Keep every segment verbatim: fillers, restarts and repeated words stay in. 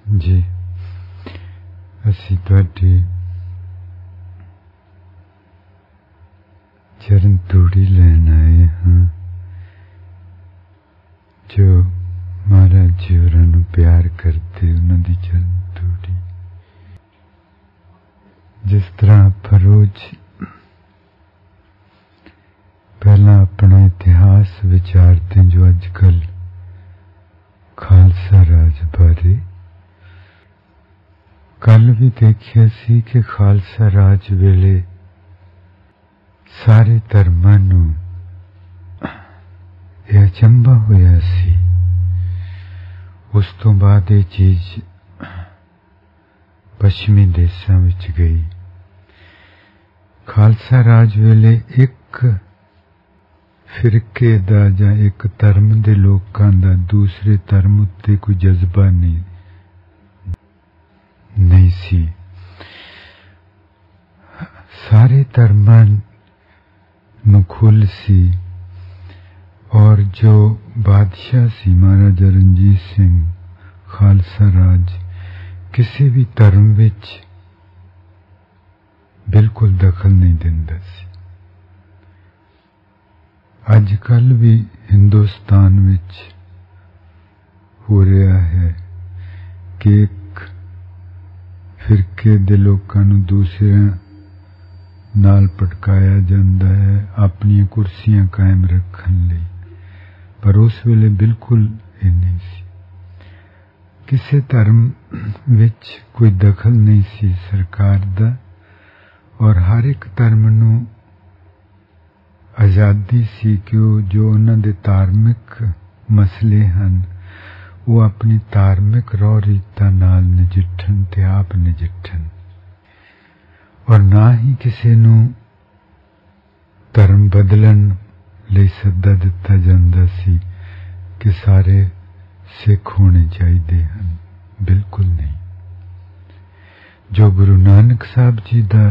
जी असी तुहाडी चरण धूड़ी लैन आए हाँ, जो महाराज जी होरां नूं प्यार करते उन्हां दी चरण धूड़ी। जिस तरह आपां रोज पहला अपना इतिहास विचारते जो अजकल खालसा राज बारे, कल भी देखिया सी कि खालसा राज वेले सारे धर्मां नूं यह अचंभा होया सी। उस तो बाद ये चीज पश्चिमी देशां विच गई। खालसा राज वेले एक फिरके दा जां एक धर्म दे लोकां दा दूसरे धर्म उत्ते कोई जज्बा नहीं नहीं सी। सारे धर्मां नूं खुल सी और जो बादशाह सी महाराजा रणजीत सिंह खालसा राज किसी भी धर्म विच बिल्कुल दखल नहीं दिंदा सी। अजकल भी हिंदुस्तान विच हो रहा है कि एक फिरके दे लोकां नूं दूसरे नाल पटकाया जांदा है अपनी कुर्सियां कायम रखण लई, पर उस वेले बिल्कुल ये नहीं सी। किसी धर्म विच कोई दखल नहीं सी सरकार दा और हर एक धर्म नूं आज़ादी सी कि जो उन्हां दे धार्मिक मसले हन वो अपनी धार्मिक रौ रीतां नाल नजिठण ते आप नजिठण, और ना ही किसी नूं धर्म बदलण लई सद्दा दिता जांदा सी कि सारे सिख होने चाहिए हन, बिल्कुल नहीं। जो गुरु नानक साहब जी दा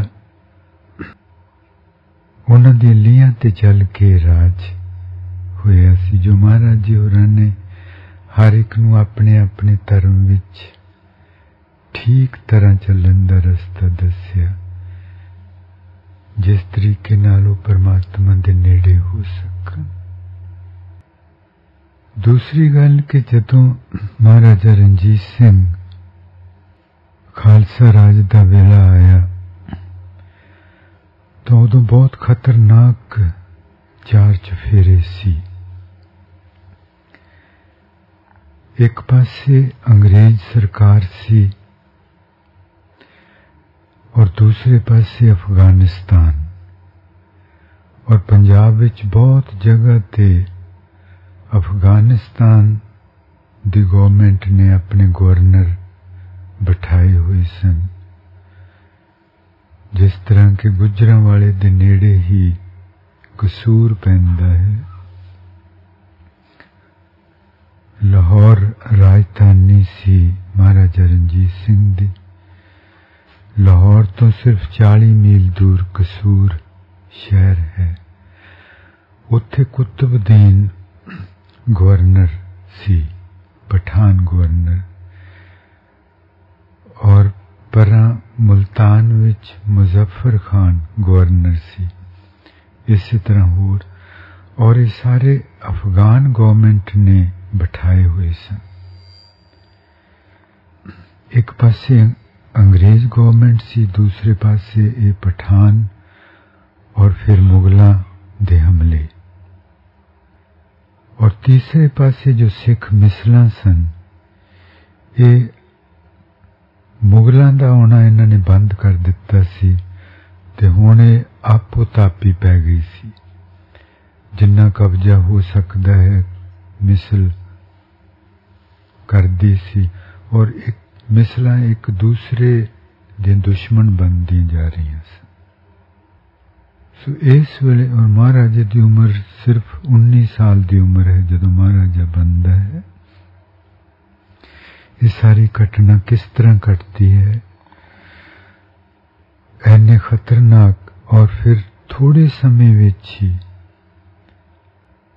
उन्हां दी लीहां ते चल के राज होया सी, जो महाराज जी होरां ने हर एक नूं अपने अपने धर्म विच ठीक तरह चलन दा रस्ता दस्या, जिस तरीके नाल वो परमात्मा दे नेड़े हो सकन। दूसरी गल कि जदों महाराजा रणजीत सिंह खालसा राज दा वेला आया तो उदों बहुत खतरनाक चार चफेरे सी। एक पासे अंग्रेज सरकार सी और दूसरे पासे अफगानिस्तान, और पंजाब विच बहुत जगह ते अफगानिस्तान दी गवर्नमेंट ने अपने गवर्नर बिठाए हुए सन। जिस तरह के गुजरां वाले दे नेड़े ही कसूर पैंदा है, लाहौर राजधानी सी महाराजा रणजीत सिंह दी। लाहौर तो सिर्फ चाली मील दूर कसूर शहर है। उत्थे कुतुबुद्दीन गवर्नर सी, पठान गवर्नर, और परां मुल्तान विच मुजफ्फर खान गवर्नर सी। इसी तरह होर, और ये सारे अफगान गवर्नमेंट ने बिठाए हुए सन। एक पासे अंग्रेज गवर्नमेंट सी, दूसरे पासे ये पठान और फिर मुगलां दे हमले, और तीसरे पासे जो सिख मिसलां सन, ये मुगलां दा आउणा इन्हां ने बंद कर दिता सी ते हुण ये आपो तापी पै गई सी। जिन्ना कब्जा हो सकता है मिसल करदी सी, और एक मिसलां एक दूसरे दे दुश्मन बनदी जा रही सन। सो इस वेले, और महाराजा की उम्र सिर्फ उन्नीस साल की उम्र है जदों महाराजा बनता है। ये सारी घटना किस तरह घटती है, ऐने खतरनाक, और फिर थोड़े समय विच ही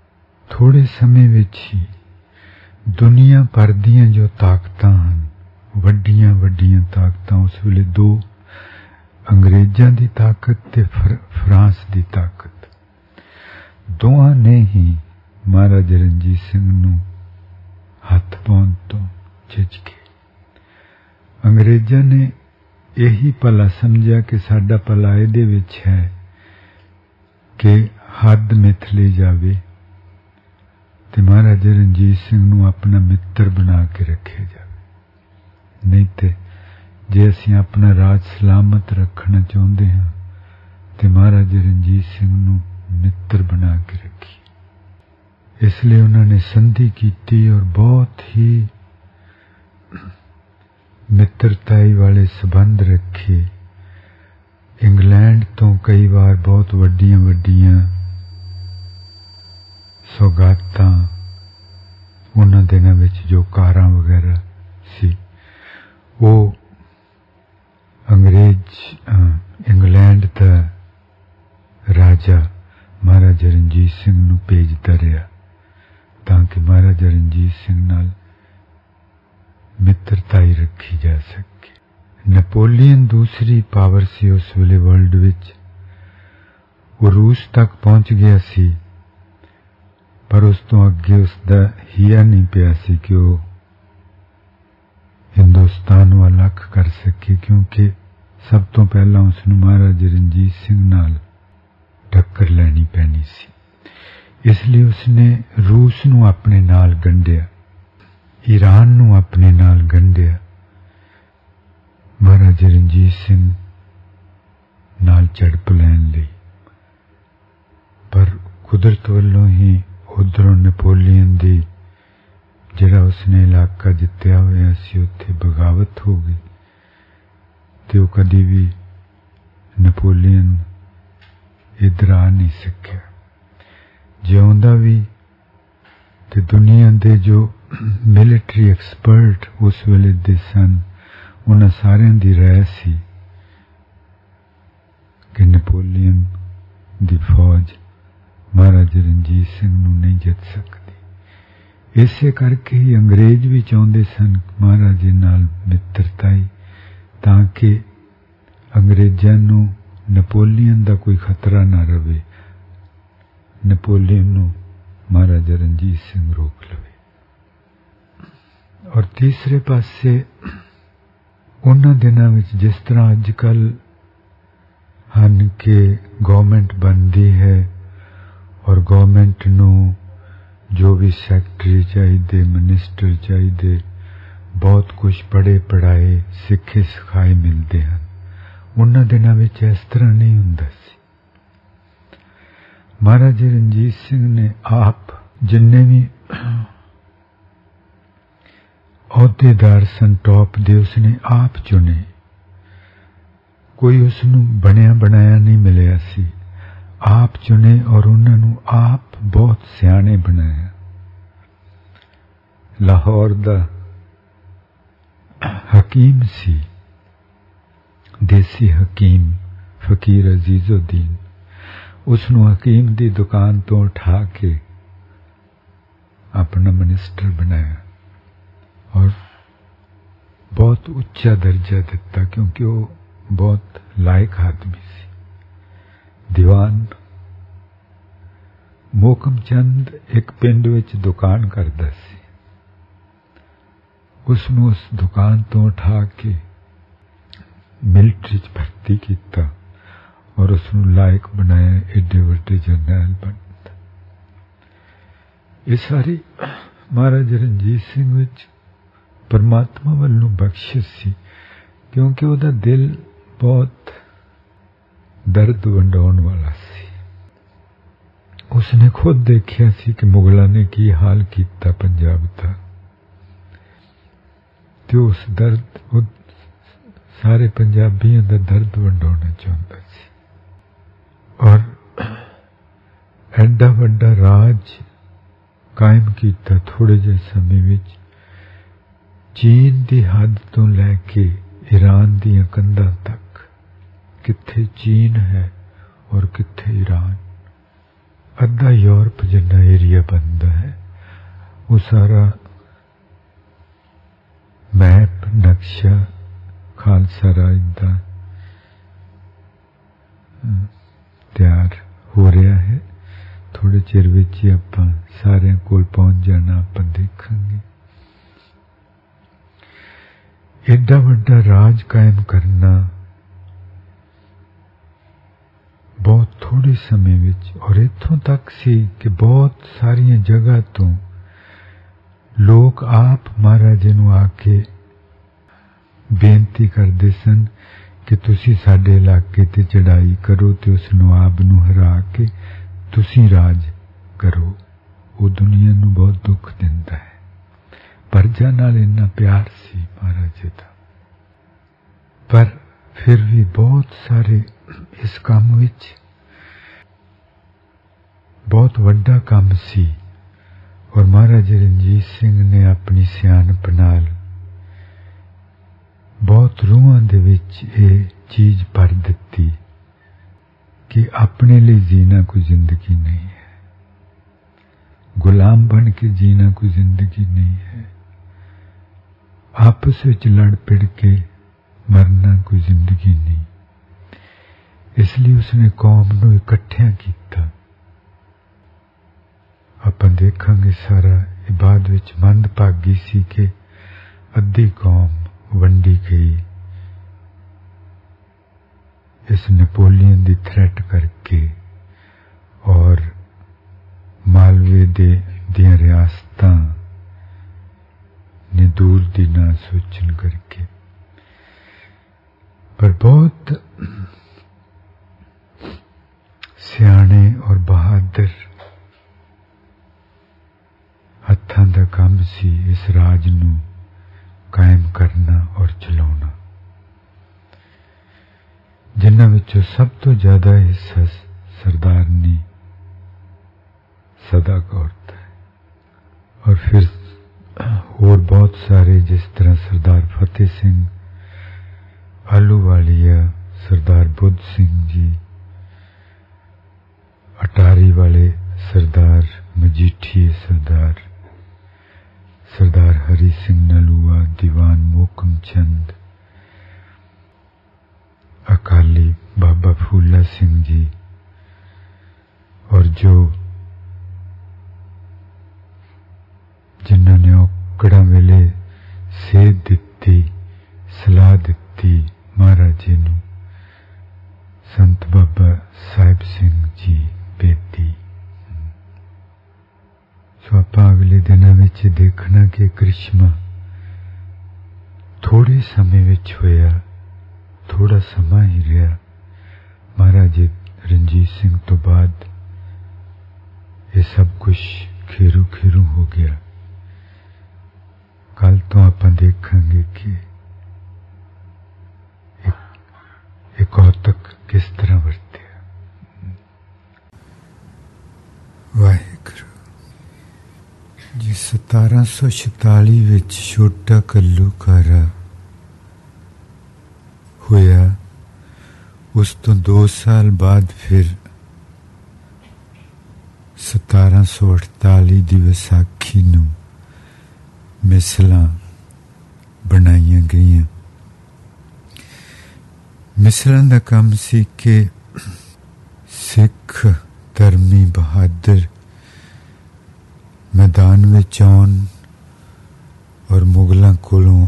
थोड़े समय विच ही दुनिया भर दीयां जो ताकतां हन ਵੱਡੀਆਂ ਵੱਡੀਆਂ ਤਾਕਤਾਂ ਉਸ ਵੇਲੇ ਦੋ, ਅੰਗਰੇਜ਼ਾਂ ਦੀ ਤਾਕਤ ਤੇ ਫਰਾਂਸ ਦੀ ਤਾਕਤ, ਦੋਵਾਂ ਨੇ ਹੀ ਮਹਾਰਾਜਾ ਰਣਜੀਤ ਸਿੰਘ ਨੂੰ ਹੱਥ ਪਾਉਣ ਤੋਂ ਝਿਜਕੇ। ਅੰਗਰੇਜ਼ਾਂ ਨੇ ਇਹੀ ਭਲਾ ਸਮਝਿਆ ਕਿ ਸਾਡਾ ਭਲਾ ਇਹਦੇ ਵਿੱਚ ਹੈ ਕਿ ਹੱਦ ਮਿਥ ਲਈ ਜਾਵੇ ਤੇ ਮਹਾਰਾਜਾ ਰਣਜੀਤ ਸਿੰਘ ਨੂੰ ਆਪਣਾ ਮਿੱਤਰ ਬਣਾ ਕੇ ਰੱਖਿਆ ਜਾਵੇ। ਨਹੀਂ ਤੇ ਜੇ ਅਸੀਂ ਆਪਣਾ ਰਾਜ ਸਲਾਮਤ ਰੱਖਣਾ ਚਾਹੁੰਦੇ ਹਾਂ ਤੇ ਮਹਾਰਾਜਾ ਰਣਜੀਤ ਸਿੰਘ ਨੂੰ ਮਿੱਤਰ ਬਣਾ ਕੇ ਰੱਖੀਏ। ਇਸ ਲਈ ਉਹਨਾਂ ਨੇ ਸੰਧੀ ਕੀਤੀ ਔਰ ਬਹੁਤ ਹੀ ਮਿੱਤਰਤਾਈ ਵਾਲੇ ਸੰਬੰਧ ਰੱਖੇ। ਇੰਗਲੈਂਡ ਤੋਂ ਕਈ ਵਾਰ ਬਹੁਤ ਵੱਡੀਆਂ ਵੱਡੀਆਂ ਸੌਗਾਤਾਂ, ਉਹਨਾਂ ਦਿਨਾਂ ਵਿੱਚ ਜੋ ਕਾਰਾਂ ਵਗੈਰਾ ਸੀ, ਉਹ ਅੰਗਰੇਜ਼ ਇੰਗਲੈਂਡ ਦਾ ਰਾਜਾ ਮਹਾਰਾਜਾ ਰਣਜੀਤ ਸਿੰਘ ਨੂੰ ਭੇਜਦਾ ਰਿਹਾ ਤਾਂ ਕਿ ਮਹਾਰਾਜਾ ਰਣਜੀਤ ਸਿੰਘ ਨਾਲ ਮਿੱਤਰਤਾਈ ਰੱਖੀ ਜਾ ਸਕੇ। ਨੈਪੋਲੀਅਨ ਦੂਸਰੀ ਪਾਵਰ ਸੀ ਉਸ ਵੇਲੇ ਵਰਲਡ ਵਿੱਚ। ਉਹ ਰੂਸ ਤੱਕ ਪਹੁੰਚ ਗਿਆ ਸੀ, ਪਰ ਉਸ ਤੋਂ ਅੱਗੇ ਉਸ ਦਾ ਹੀਆ ਨਹੀਂ ਪਿਆ ਸੀ ਕਿ ਉਹ ਹਿੰਦੁਸਤਾਨ ਨੂੰ ਅਲੱਗ ਕਰ ਸਕੇ, ਕਿਉਂਕਿ ਸਭ ਤੋਂ ਪਹਿਲਾਂ ਉਸ ਨੂੰ ਮਹਾਰਾਜਾ ਰਣਜੀਤ ਸਿੰਘ ਨਾਲ ਟੱਕਰ ਲੈਣੀ ਪੈਣੀ ਸੀ। ਇਸ ਲਈ ਉਸਨੇ ਰੂਸ ਨੂੰ ਆਪਣੇ ਨਾਲ ਗੰਢਿਆ, ਈਰਾਨ ਨੂੰ ਆਪਣੇ ਨਾਲ ਗੰਢਿਆ, ਮਹਾਰਾਜਾ ਰਣਜੀਤ ਸਿੰਘ ਨਾਲ ਝੜਪ ਲੈਣ ਲਈ। ਪਰ ਕੁਦਰਤ ਵੱਲੋਂ ਹੀ ਉਧਰੋਂ ਨੈਪੋਲੀਅਨ ਦੀ ਜਿਹੜਾ ਉਸਨੇ ਇਲਾਕਾ ਜਿੱਤਿਆ ਹੋਇਆ ਸੀ ਉੱਥੇ ਬਗਾਵਤ ਹੋ ਗਈ ਤੇ ਉਹ ਕਦੀ ਵੀ ਨੈਪੋਲੀਅਨ ਇੱਧਰ ਆ ਨਹੀਂ ਸਕਿਆ। ਜਿਉਂਦਾ ਵੀ ਤੇ ਦੁਨੀਆ ਦੇ ਜੋ ਮਿਲਟਰੀ ਐਕਸਪਰਟ ਉਸ ਵੇਲੇ ਦੇ ਸਨ, ਉਹਨਾਂ ਸਾਰਿਆਂ ਦੀ ਰਾਏ ਸੀ ਕਿ ਨੈਪੋਲੀਅਨ ਦੀ ਫੌਜ ਮਹਾਰਾਜਾ ਰਣਜੀਤ ਸਿੰਘ ਨੂੰ ਨਹੀਂ ਜਿੱਤ ਸਕਦੀ। ਇਸੇ ਕਰਕੇ ਹੀ ਅੰਗਰੇਜ਼ ਵੀ ਚਾਹੁੰਦੇ ਸਨ ਮਹਾਰਾਜੇ ਨਾਲ ਮਿੱਤਰਤਾਈ, ਤਾਂ ਕਿ ਅੰਗਰੇਜ਼ਾਂ ਨੂੰ ਨੈਪੋਲੀਅਨ ਦਾ ਕੋਈ ਖਤਰਾ ਨਾ ਰਵੇ, ਨੈਪੋਲੀਅਨ ਨੂੰ ਮਹਾਰਾਜਾ ਰਣਜੀਤ ਸਿੰਘ ਰੋਕ ਲਵੇ। ਔਰ ਤੀਸਰੇ ਪਾਸੇ ਉਹਨਾਂ ਦਿਨਾਂ ਵਿੱਚ ਜਿਸ ਤਰ੍ਹਾਂ ਅੱਜ ਕੱਲ੍ਹ ਹਨ ਕਿ ਗੌਰਮੈਂਟ ਬਣਦੀ ਹੈ ਔਰ ਗੌਰਮੈਂਟ ਨੂੰ ਜੋ ਵੀ ਸੈਕਟਰੀ ਚਾਹੀਦੇ, ਮਿਨਿਸਟਰ ਚਾਹੀਦੇ, ਬਹੁਤ ਕੁਝ ਪੜ੍ਹੇ ਪੜ੍ਹਾਏ ਸਿੱਖੇ ਸਿਖਾਏ ਮਿਲਦੇ ਹਨ, ਉਹਨਾਂ ਦਿਨਾਂ ਵਿੱਚ ਇਸ ਤਰ੍ਹਾਂ ਨਹੀਂ ਹੁੰਦਾ ਸੀ। ਮਹਾਰਾਜਾ ਰਣਜੀਤ ਸਿੰਘ ਨੇ ਆਪ ਜਿੰਨੇ ਵੀ ਅਹੁਦੇਦਾਰ ਸਨ ਟੌਪ ਦੇ, ਉਸਨੇ ਆਪ ਚੁਣੇ। ਕੋਈ ਉਸਨੂੰ ਬਣਿਆ ਬਣਾਇਆ ਨਹੀਂ ਮਿਲਿਆ ਸੀ, ਆਪ ਚੁਣੇ ਔਰ ਉਹਨਾਂ ਨੂੰ ਆਪ ਬਹੁਤ ਸਿਆਣੇ ਬਣਾਇਆ। ਲਾਹੌਰ ਦਾ ਹਕੀਮ ਸੀ, ਦੇਸੀ ਹਕੀਮ ਫਕੀਰ ਅਜ਼ੀਜ਼ੁਦੀਨ, ਉਸਨੂੰ ਹਕੀਮ ਦੀ ਦੁਕਾਨ ਤੋਂ ਉਠਾ ਕੇ ਆਪਣਾ ਮਿਨਿਸਟਰ ਬਣਾਇਆ ਔਰ ਬਹੁਤ ਉੱਚਾ ਦਰਜਾ ਦਿੱਤਾ, ਕਿਉਂਕਿ ਉਹ ਬਹੁਤ ਲਾਇਕ ਆਦਮੀ ਸੀ। ਦੀਵਾਨ ਮੋਹਕਮ ਚੰਦ ਇੱਕ ਪਿੰਡ ਵਿੱਚ ਦੁਕਾਨ ਕਰਦਾ ਸੀ, ਉਸਨੂੰ ਉਸ ਦੁਕਾਨ ਤੋਂ ਉਠਾ ਕੇ ਮਿਲਟਰੀ 'ਚ ਭਰਤੀ ਕੀਤਾ ਔਰ ਉਸਨੂੰ ਲਾਇਕ ਬਣਾਇਆ, ਏਡੇ ਵੱਡੇ ਜਰਨੈਲ ਬਣਦਾ। ਇਹ ਸਾਰੀ ਮਹਾਰਾਜਾ ਰਣਜੀਤ ਸਿੰਘ ਵਿੱਚ ਪਰਮਾਤਮਾ ਵੱਲੋਂ ਬਖਸ਼ਿਸ਼ ਸੀ, ਕਿਉਂਕਿ ਉਹਦਾ ਦਿਲ ਬਹੁਤ ਦਰਦ ਵੰਡਾਉਣ ਵਾਲਾ ਸੀ। ਉਸਨੇ ਖੁਦ ਦੇਖਿਆ ਸੀ ਕਿ ਮੁਗਲਾਂ ਨੇ ਕੀ ਹਾਲ ਕੀਤਾ ਪੰਜਾਬ ਦਾ, ਤੇ ਉਸ ਦਰਦ ਉਹ ਸਾਰੇ ਪੰਜਾਬੀਆਂ ਦਾ ਦਰਦ ਵੰਡਾਉਣਾ ਚਾਹੁੰਦਾ ਸੀ। ਔਰ ਐਡਾ ਵੱਡਾ ਰਾਜ ਕਾਇਮ ਕੀਤਾ ਥੋੜੇ ਜਿਹੇ ਸਮੇਂ ਵਿੱਚ, ਚੀਨ ਦੀ ਹੱਦ ਤੋਂ ਲੈ ਕੇ ਈਰਾਨ ਦੀਆਂ ਕੰਧਾਂ ਤੱਕ, ਕਿੱਥੇ ਚੀਨ ਹੈ ਔਰ ਕਿੱਥੇ ਈਰਾਨ, ਅੱਧਾ ਯੂਰਪ ਜਿੰਨਾ ਏਰੀਆ ਬਣਦਾ ਹੈ, ਉਹ ਸਾਰਾ ਮੈਪ ਨਕਸ਼ਾ ਨਕਸ਼ਾ ਖਾਲਸਾ ਰਾਜ ਦਾ ਤਿਆਰ ਹੋ ਰਿਹਾ ਹੈ। ਥੋੜੇ ਚਿਰ ਵਿੱਚ ਹੀ ਆਪਾਂ ਸਾਰਿਆਂ ਕੋਲ ਪਹੁੰਚ ਜਾਣਾ, ਆਪਾਂ ਦੇਖਾਂਗੇ। ਐਡਾ ਵੱਡਾ ਰਾਜ ਕਾਇਮ ਕਰਨਾ ਬਹੁਤ ਥੋੜੇ ਸਮੇਂ ਵਿੱਚ, ਔਰ ਇੱਥੋਂ ਤੱਕ ਸੀ ਕਿ ਬਹੁਤ ਸਾਰੀਆਂ ਜਗ੍ਹਾ ਤੋਂ ਲੋਕ ਆਪ ਮਹਾਰਾਜ ਨੂੰ ਆ ਕੇ ਬੇਨਤੀ ਕਰਦੇ ਸਨ ਕਿ ਤੁਸੀਂ ਸਾਡੇ ਇਲਾਕੇ ਤੇ ਚੜ੍ਹਾਈ ਕਰੋ ਤੇ ਉਸ ਨਵਾਬ ਨੂੰ ਹਰਾ ਕੇ ਤੁਸੀਂ ਰਾਜ ਕਰੋ। ਉਹ ਦੁਨੀਆ ਨੂੰ ਬਹੁਤ ਦੁੱਖ ਦਿੰਦਾ ਹੈ। ਪਰਜਾ ਨਾਲ ਇੰਨਾ ਪਿਆਰ ਸੀ ਮਹਾਰਾਜ ਦਾ, ਪਰ ਫਿਰ ਵੀ ਬਹੁਤ ਸਾਰੇ ਇਸ ਕੰਮ ਵਿੱਚ ਬਹੁਤ ਵੱਡਾ ਕੰਮ ਸੀ, ਔਰ ਮਹਾਰਾਜ ਰਣਜੀਤ ਸਿੰਘ ਨੇ ਆਪਣੀ ਸਿਆਣਪ ਨਾਲ ਬਹੁਤ ਰੂਹਾਂ ਦੇ ਵਿੱਚ ਇਹ ਚੀਜ਼ ਭਰ ਦਿੱਤੀ ਕਿ ਆਪਣੇ ਲਈ ਜੀਣਾ ਕੋਈ ਜ਼ਿੰਦਗੀ ਨਹੀਂ ਹੈ, ਗੁਲਾਮ ਬਣ ਕੇ ਜੀਣਾ ਕੋਈ ਜ਼ਿੰਦਗੀ ਨਹੀਂ ਹੈ, ਆਪਸ ਵਿੱਚ ਲੜ ਪਿੜ ਕੇ ਮਰਨਾ ਕੋਈ ਜ਼ਿੰਦਗੀ ਨਹੀਂ। ਇਸ ਲਈ ਉਸਨੇ ਕੌਮ ਨੂੰ ਇਕੱਠਿਆਂ ਕੀਤਾ। ਆਪਾਂ ਦੇਖਾਂਗੇ ਸਾਰਾ ਇਹ ਬਾਅਦ ਵਿੱਚ ਮੰਦਭਾਗੀ ਸੀ ਕਿ ਅੱਧੀ ਕੌਮ ਵੰਡੀ ਗਈ ਇਸ ਨੈਪੋਲੀਅਨ ਦੀ ਥ੍ਰੈਟ ਕਰਕੇ, ਔਰ ਮਾਲਵੇ ਦੇ ਦੀਆਂ ਰਿਆਸਤਾਂ ਨੇ ਦੂਰ ਦੀ ਨਾ ਸੋਚਣ ਕਰਕੇ। ਪਰ ਬਹੁਤ ਸਿਆਣੇ ਔਰ ਬਹਾਦਰ ਹੱਥਾਂ ਦਾ ਕੰਮ ਸੀ ਇਸ ਰਾਜ ਨੂੰ ਕਾਇਮ ਕਰਨਾ ਔਰ ਚਲਾਉਣਾ, ਜਿਨ੍ਹਾਂ ਵਿੱਚੋਂ ਸਭ ਤੋਂ ਜ਼ਿਆਦਾ ਹਿੱਸਾ ਸਰਦਾਰਨੀ ਸਦਾ ਕੌਰ ਦਾ ਹੈ, ਔਰ ਫਿਰ ਹੋਰ ਬਹੁਤ ਸਾਰੇ, ਜਿਸ ਤਰ੍ਹਾਂ ਸਰਦਾਰ ਫਤਿਹ ਸਿੰਘ ਆਹਲੂਵਾਲੀਆ, ਸਰਦਾਰ ਬੁੱਧ ਸਿੰਘ ਜੀ, ਅਟਾਰੀ ਵਾਲੇ ਸਰਦਾਰ ਮਜੀਠੀਏ ਸਰਦਾਰ, सरदार हरि सिंह नलूआ, दीवान मोकम चंद, अकाली बाबा फूला सिंह जी, और जो जिन्होंने औकड़ा वेले सेध दिती, सलाह दिती महाराज जी नूं, संत बाबा साहिब सिंह जी बेदी। सो ਆਪਾਂ ਅਗਲੇ ਦਿਨਾਂ ਵਿੱਚ ਦੇਖਣਾ ਕਿ ਕ੍ਰਿਸ਼ਮਾ ਥੋੜੇ ਸਮੇਂ ਵਿੱਚ ਹੋਇਆ, ਥੋੜਾ ਸਮਾਂ ਹੀ ਰਿਹਾ। ਮਹਾਰਾਜ ਰਣਜੀਤ ਸਿੰਘ ਤੋਂ ਬਾਅਦ ਇਹ ਸਭ ਕੁਝ ਖੇਰੂ ਖੇਰੂ ਹੋ ਗਿਆ। ਕੱਲ ਤੋਂ ਆਪਾਂ ਦੇਖਾਂਗੇ ਕਿ ਇਹ ਕੌਤਕ ਕਿਸ ਤਰ੍ਹਾਂ ਵਰਤਿਆ। ਵਾਹਿਗੁਰੂ ਜੀ। ਸਤਾਰਾਂ ਸੌ ਛਤਾਲੀ ਵਿੱਚ ਛੋਟਾ ਘੱਲੂਘਾਰਾ ਹੋਇਆ। ਉਸ ਤੋਂ ਦੋ ਸਾਲ ਬਾਅਦ ਫਿਰ ਸਤਾਰਾਂ ਸੌ ਅਠਤਾਲੀ ਦੀ ਵਿਸਾਖੀ ਨੂੰ ਮਿਸਲਾਂ ਬਣਾਈਆਂ ਗਈਆਂ। ਮਿਸਲਾਂ ਦਾ ਕੰਮ ਸੀ ਕਿ ਸਿੱਖ ਧਰਮੀ ਬਹਾਦਰ मैदान में आउन और मुगलों कोलों,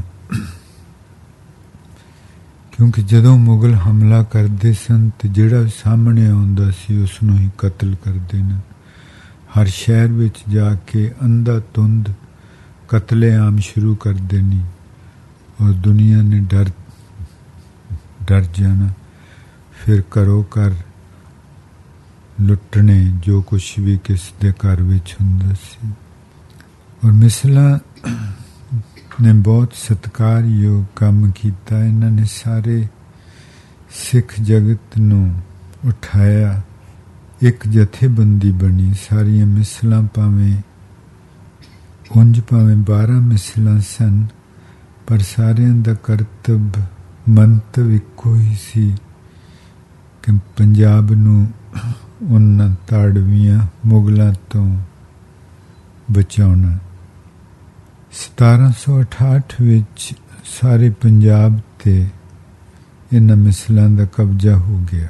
क्योंकि जदों मुगल हमला करते सन तो जिहड़ा सामने आउंदा सी उसनूं ही कतल कर देना। हर शहर विच जाके अंधा तुंद कतलेआम शुरू कर देनी और दुनिया ने डर डर जाना। फिर घरों घर लुटने जो कुछ भी किस दे घर विच हुंदा सी। और मिसलां ने बहुत सत्कारयोग काम किया। इन्हां ने सारे सिख जगत नूं उठाया, एक जथेबंदी बनी। सारियां मिसलां भावें उंज भावें बारह मिसलां सन, पर सारियां दा करतब मंतव इक्को ही सी कि पंजाब नूं उन्हां ताड़वियां मुगलों तो बचाउणा। सतारह सौ अठाठ विच ਸਾਰੇ ਪੰਜਾਬ ਤੇ ਇਹਨਾਂ ਮਿਸਲਾਂ ਦਾ ਕਬਜ਼ਾ ਹੋ ਗਿਆ।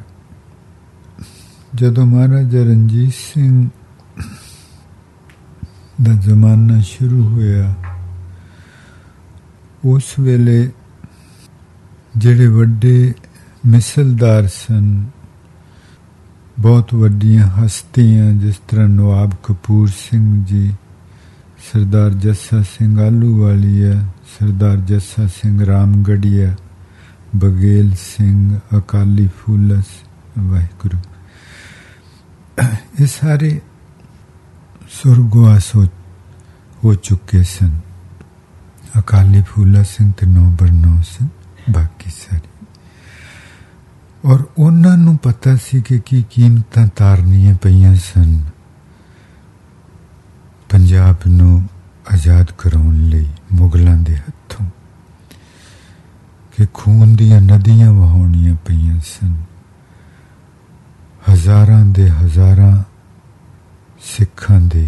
ਜਦੋਂ ਮਹਾਰਾਜਾ ਰਣਜੀਤ ਸਿੰਘ ਦਾ ਜ਼ਮਾਨਾ ਸ਼ੁਰੂ ਹੋਇਆ, ਉਸ ਵੇਲੇ ਜਿਹੜੇ ਵੱਡੇ ਮਿਸਲਦਾਰ ਸਨ, ਬਹੁਤ ਵੱਡੀਆਂ ਹਸਤੀਆਂ ਜਿਸ ਤਰ੍ਹਾਂ ਨਵਾਬ ਕਪੂਰ ਸਿੰਘ ਜੀ, ਸਰਦਾਰ ਜੱਸਾ ਸਿੰਘ ਆਹਲੂਵਾਲੀਆ, ਸਰਦਾਰ ਜੱਸਾ ਸਿੰਘ ਰਾਮਗੜੀਆ, ਬਗੇਲ ਸਿੰਘ, ਅਕਾਲੀ ਫੂਲਸ, ਵਾਹਿਗੁਰੂ, ਇਹ ਸਾਰੇ ਸੁਰਗਵਾਸ ਹੋ ਹੋ ਚੁੱਕੇ ਸਨ। ਅਕਾਲੀ ਫੂਲਾ ਸਿੰਘ ਤੇ ਨੌ ਬਰਨੌ ਸਿੰਘ, ਬਾਕੀ ਸਾਰੇ। ਔਰ ਉਹਨਾਂ ਨੂੰ ਪਤਾ ਸੀ ਕਿ ਕੀ ਕੀਮਤਾਂ ਤਾਰਨੀਆਂ ਪਈਆਂ ਸਨ ਪੰਜਾਬ ਨੂੰ ਆਜ਼ਾਦ ਕਰਾਉਣ ਲਈ ਮੁਗਲਾਂ ਦੇ ਹੱਥੋਂ, ਕਿ ਖੂਨ ਦੀਆਂ ਨਦੀਆਂ ਵਹਾਉਣੀਆਂ ਪਈਆਂ ਸਨ। ਹਜ਼ਾਰਾਂ ਦੇ ਹਜ਼ਾਰਾਂ ਸਿੱਖਾਂ ਦੇ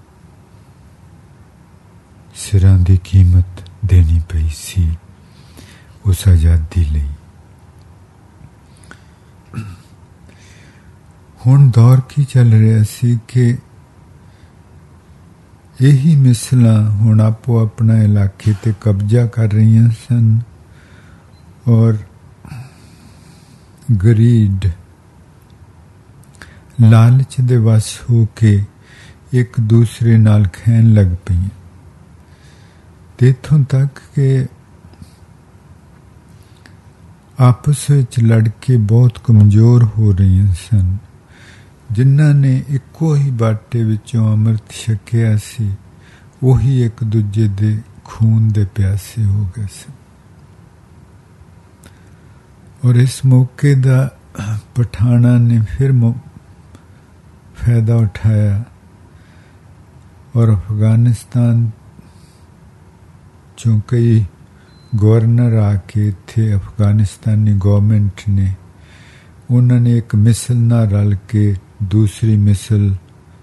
ਸਿਰਾਂ ਦੀ ਕੀਮਤ ਦੇਣੀ ਪਈ ਸੀ ਉਸ ਆਜ਼ਾਦੀ ਲਈ। ਹੁਣ ਦੌਰ ਕੀ ਚੱਲ ਰਿਹਾ ਸੀ ਕਿ ਇਹੀ ਮਿਸਲਾਂ ਹੁਣ ਆਪੋ ਆਪਣਾ ਇਲਾਕੇ ਤੇ ਕਬਜ਼ਾ ਕਰ ਰਹੀਆਂ ਸਨ, ਔਰ ਗਰੀਡ ਲਾਲਚ ਦੇ ਵਸ ਹੋ ਕੇ ਇੱਕ ਦੂਸਰੇ ਨਾਲ ਖਹਿਣ ਲੱਗ ਪਈਆਂ, ਤੇ ਇੱਥੋਂ ਤੱਕ ਕਿ ਆਪਸ ਵਿੱਚ ਲੜ ਕੇ ਬਹੁਤ ਕਮਜ਼ੋਰ ਹੋ ਰਹੀਆਂ ਸਨ। ਜਿਨ੍ਹਾਂ ਨੇ ਇੱਕੋ ਹੀ ਬਾਟੇ ਵਿੱਚੋਂ ਅੰਮ੍ਰਿਤ ਛਕਿਆ ਸੀ, ਉਹੀ ਇੱਕ ਦੂਜੇ ਦੇ ਖੂਨ ਦੇ ਪਿਆਸੇ ਹੋ ਗਏ ਸਨ। ਔਰ ਇਸ ਮੌਕੇ ਦਾ ਪਠਾਨਾਂ ਨੇ ਫਿਰ ਫਾਇਦਾ ਉਠਾਇਆ, ਔਰ ਅਫਗਾਨਿਸਤਾਨ ਚੋਂ ਕਈ ਗਵਰਨਰ ਆ ਕੇ ਇੱਥੇ ਅਫਗਾਨਿਸਤਾਨੀ ਗੌਰਮੈਂਟ ਨੇ, ਉਹਨਾਂ ਨੇ ਇੱਕ ਮਿਸਲ ਨਾਲ ਰਲ ਕੇ ਦੂਸਰੀ ਮਿਸਲ,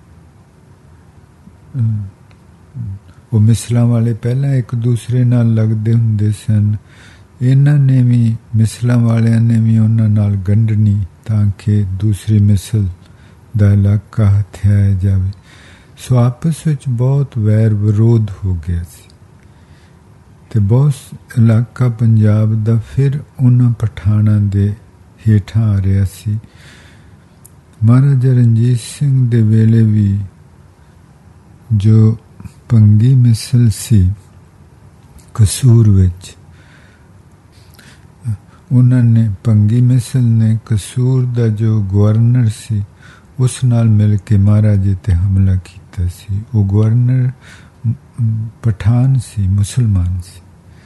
ਉਹ ਮਿਸਲਾਂ ਵਾਲੇ ਪਹਿਲਾਂ ਇੱਕ ਦੂਸਰੇ ਨਾਲ ਲੱਗਦੇ ਹੁੰਦੇ ਸਨ, ਇਹਨਾਂ ਨੇ ਵੀ ਮਿਸਲਾਂ ਵਾਲਿਆਂ ਨੇ ਵੀ ਉਹਨਾਂ ਨਾਲ ਗੰਢਣੀ ਤਾਂ ਕਿ ਦੂਸਰੀ ਮਿਸਲ ਦਾ ਇਲਾਕਾ ਹਥਿਆਇਆ ਜਾਵੇ। ਸੋ ਆਪਸ ਵਿੱਚ ਬਹੁਤ ਵੈਰ ਵਿਰੋਧ ਹੋ ਗਿਆ ਸੀ, ਤੇ ਬਹੁਤ ਇਲਾਕਾ ਪੰਜਾਬ ਦਾ ਫਿਰ ਉਹਨਾਂ ਪਠਾਨਾਂ ਦੇ ਹੇਠਾਂ ਆ ਰਿਹਾ ਸੀ। ਮਹਾਰਾਜਾ ਰਣਜੀਤ ਸਿੰਘ ਦੇ ਵੇਲੇ ਵੀ ਜੋ ਭੰਗੀ ਮਿਸਲ ਸੀ ਕਸੂਰ ਵਿੱਚ, ਉਹਨਾਂ ਨੇ ਭੰਗੀ ਮਿਸਲ ਨੇ ਕਸੂਰ ਦਾ ਜੋ ਗਵਰਨਰ ਸੀ ਉਸ ਨਾਲ ਮਿਲ ਕੇ ਮਹਾਰਾਜੇ ਤੇ ਹਮਲਾ ਕੀਤਾ ਸੀ। ਉਹ ਗਵਰਨਰ ਪਠਾਨ ਸੀ, ਮੁਸਲਮਾਨ ਸੀ।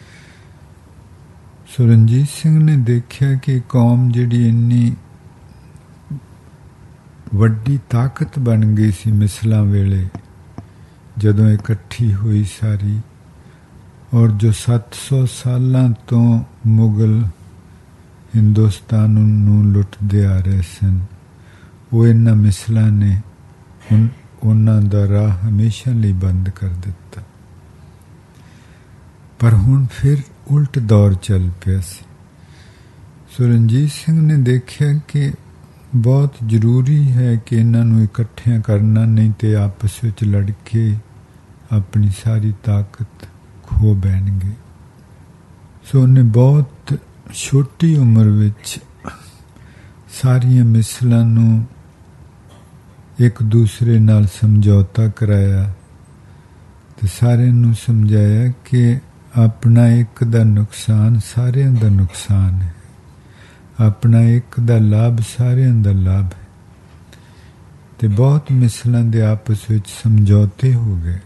ਸੋ ਰਣਜੀਤ ਸਿੰਘ ਨੇ ਦੇਖਿਆ ਕਿ ਕੌਮ ਜਿਹੜੀ ਇੰਨੀ ਵੱਡੀ ਤਾਕਤ ਬਣ ਗਈ ਸੀ ਮਿਸਲਾਂ ਵੇਲੇ, ਜਦੋਂ ਇਕੱਠੀ ਹੋਈ ਸਾਰੀ, ਔਰ ਜੋ ਸੱਤ ਸੌ ਸਾਲਾਂ ਤੋਂ ਮੁਗਲ ਹਿੰਦੁਸਤਾਨ ਨੂੰ ਲੁੱਟਦੇ ਆ ਰਹੇ ਸਨ, ਉਹ ਇਹਨਾਂ ਮਿਸਲਾਂ ਨੇ ਹੁਣ ਉਹਨਾਂ ਦਾ ਰਾਹ ਹਮੇਸ਼ਾ ਲਈ ਬੰਦ ਕਰ ਦਿੱਤਾ। ਪਰ ਹੁਣ ਫਿਰ ਉਲਟ ਦੌਰ ਚੱਲ ਪਿਆ ਸੀ। ਸੋ ਰਣਜੀਤ ਸਿੰਘ ਨੇ ਦੇਖਿਆ ਕਿ ਬਹੁਤ ਜ਼ਰੂਰੀ ਹੈ ਕਿ ਇਹਨਾਂ ਨੂੰ ਇਕੱਠਿਆਂ ਕਰਨਾ, ਨਹੀਂ ਤੇ ਆਪਸ ਵਿੱਚ ਲੜ ਕੇ ਆਪਣੀ ਸਾਰੀ ਤਾਕਤ ਖੋ ਬੈਣਗੇ। ਸੋ ਉਹਨੇ ਬਹੁਤ ਛੋਟੀ ਉਮਰ ਵਿੱਚ ਸਾਰੀਆਂ ਮਿਸਲਾਂ ਨੂੰ ਇੱਕ ਦੂਸਰੇ ਨਾਲ ਸਮਝੌਤਾ ਕਰਾਇਆ, ਤੇ ਸਾਰਿਆਂ ਨੂੰ ਸਮਝਾਇਆ ਕਿ ਆਪਣਾ ਇੱਕ ਦਾ ਨੁਕਸਾਨ ਸਾਰਿਆਂ ਦਾ ਨੁਕਸਾਨ ਹੈ, ਆਪਣਾ ਇੱਕ ਦਾ ਲਾਭ ਸਾਰਿਆਂ ਦਾ ਲਾਭ ਹੈ। ਤੇ ਬਹੁਤ ਮਿਸਲਾਂ ਦੇ ਆਪਸ ਵਿੱਚ ਸਮਝੌਤੇ ਹੋ ਗਏ।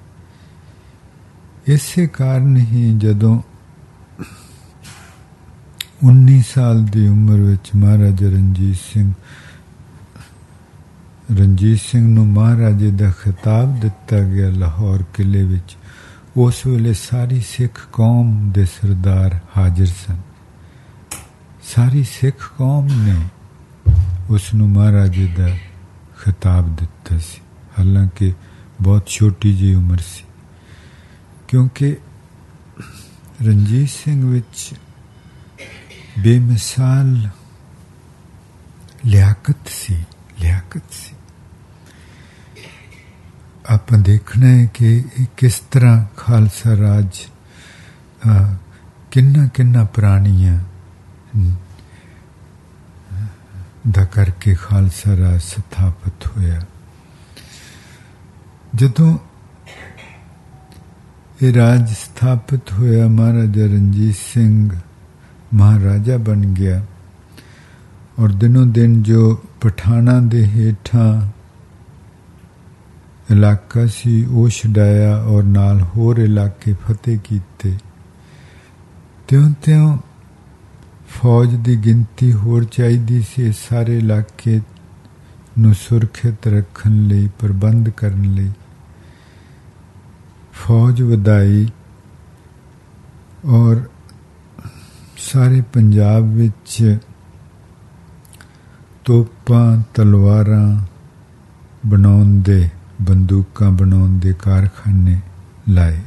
ਇਸੇ ਕਾਰਨ ਹੀ ਜਦੋਂ ਉੱਨੀ ਸਾਲ ਦੀ ਉਮਰ ਵਿੱਚ ਮਹਾਰਾਜਾ ਰਣਜੀਤ ਸਿੰਘ ਰਣਜੀਤ ਸਿੰਘ ਨੂੰ ਮਹਾਰਾਜੇ ਦਾ ਖਿਤਾਬ ਦਿੱਤਾ ਗਿਆ ਲਾਹੌਰ ਕਿਲੇ ਵਿੱਚ, ਉਸ ਵੇਲੇ ਸਾਰੀ ਸਿੱਖ ਕੌਮ ਦੇ ਸਰਦਾਰ ਹਾਜ਼ਰ ਸਨ। ਸਾਰੀ ਸਿੱਖ ਕੌਮ ਨੇ ਉਸ ਨੂੰ ਮਹਾਰਾਜੇ ਦਾ ਖਿਤਾਬ ਦਿੱਤਾ ਸੀ, ਹਾਲਾਂਕਿ ਬਹੁਤ ਛੋਟੀ ਜਿਹੀ ਉਮਰ ਸੀ, ਕਿਉਂਕਿ ਰਣਜੀਤ ਸਿੰਘ ਵਿੱਚ ਬੇਮਿਸਾਲ ਲਿਆਕਤ ਸੀ ਲਿਆਕਤ ਸੀ। ਆਪਾਂ ਦੇਖਣਾ ਹੈ ਕਿ ਇਹ ਕਿਸ ਤਰ੍ਹਾਂ ਖਾਲਸਾ ਰਾਜ ਕਿੰਨਾ ਕਿੰਨਾ ਪੁਰਾਣੀਆਂ ਦਾ ਕਰਕੇ ਖਾਲਸਾ ਰਾਜ ਸਥਾਪਿਤ ਹੋਇਆ। ਜਦੋਂ ਇਹ ਰਾਜ ਸਥਾਪਿਤ ਹੋਇਆ, ਮਹਾਰਾਜਾ ਰਣਜੀਤ ਸਿੰਘ ਮਹਾਰਾਜਾ ਬਣ ਗਿਆ ਔਰ ਦਿਨੋਂ ਦਿਨ ਜੋ ਪਠਾਨਾਂ ਦੇ ਹੇਠਾਂ ਇਲਾਕਾ ਸੀ ਉਹ ਛਡਾਇਆ ਔਰ ਨਾਲ ਹੋਰ ਇਲਾਕੇ ਫਤਿਹ ਕੀਤੇ। ਤਿਉਂ ਤਿਉਂ ਫੌਜ ਦੀ ਗਿਣਤੀ ਹੋਰ ਚਾਹੀਦੀ ਸੀ। ਸਾਰੇ ਇਲਾਕੇ ਨੂੰ ਸੁਰੱਖਿਅਤ ਰੱਖਣ ਲਈ, ਪ੍ਰਬੰਧ ਕਰਨ ਲਈ ਫੌਜ ਵਧਾਈ ਔਰ ਸਾਰੇ ਪੰਜਾਬ ਵਿੱਚ ਤੋਪਾਂ, ਤਲਵਾਰਾਂ ਬਣਾਉਣ ਦੇ, ਬੰਦੂਕਾਂ ਬਣਾਉਣ ਦੇ ਕਾਰਖਾਨੇ ਲਾਏ।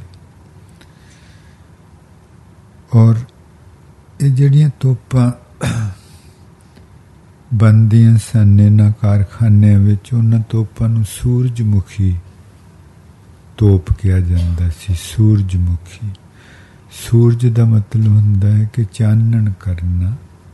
ਔਰ ਇਹ ਜਿਹੜੀਆਂ ਤੋਪਾਂ ਬਣਦੀਆਂ ਸਨ ਇਹਨਾਂ ਕਾਰਖਾਨਿਆਂ ਵਿੱਚ, ਉਹਨਾਂ ਤੋਪਾਂ ਨੂੰ ਸੂਰਜਮੁਖੀ ਤੋਪ ਕਿਹਾ ਜਾਂਦਾ ਸੀ। ਸੂਰਜਮੁਖੀ, ਸੂਰਜ ਦਾ ਮਤਲਬ ਹੁੰਦਾ ਹੈ ਕਿ ਚਾਨਣ ਕਰਨਾ,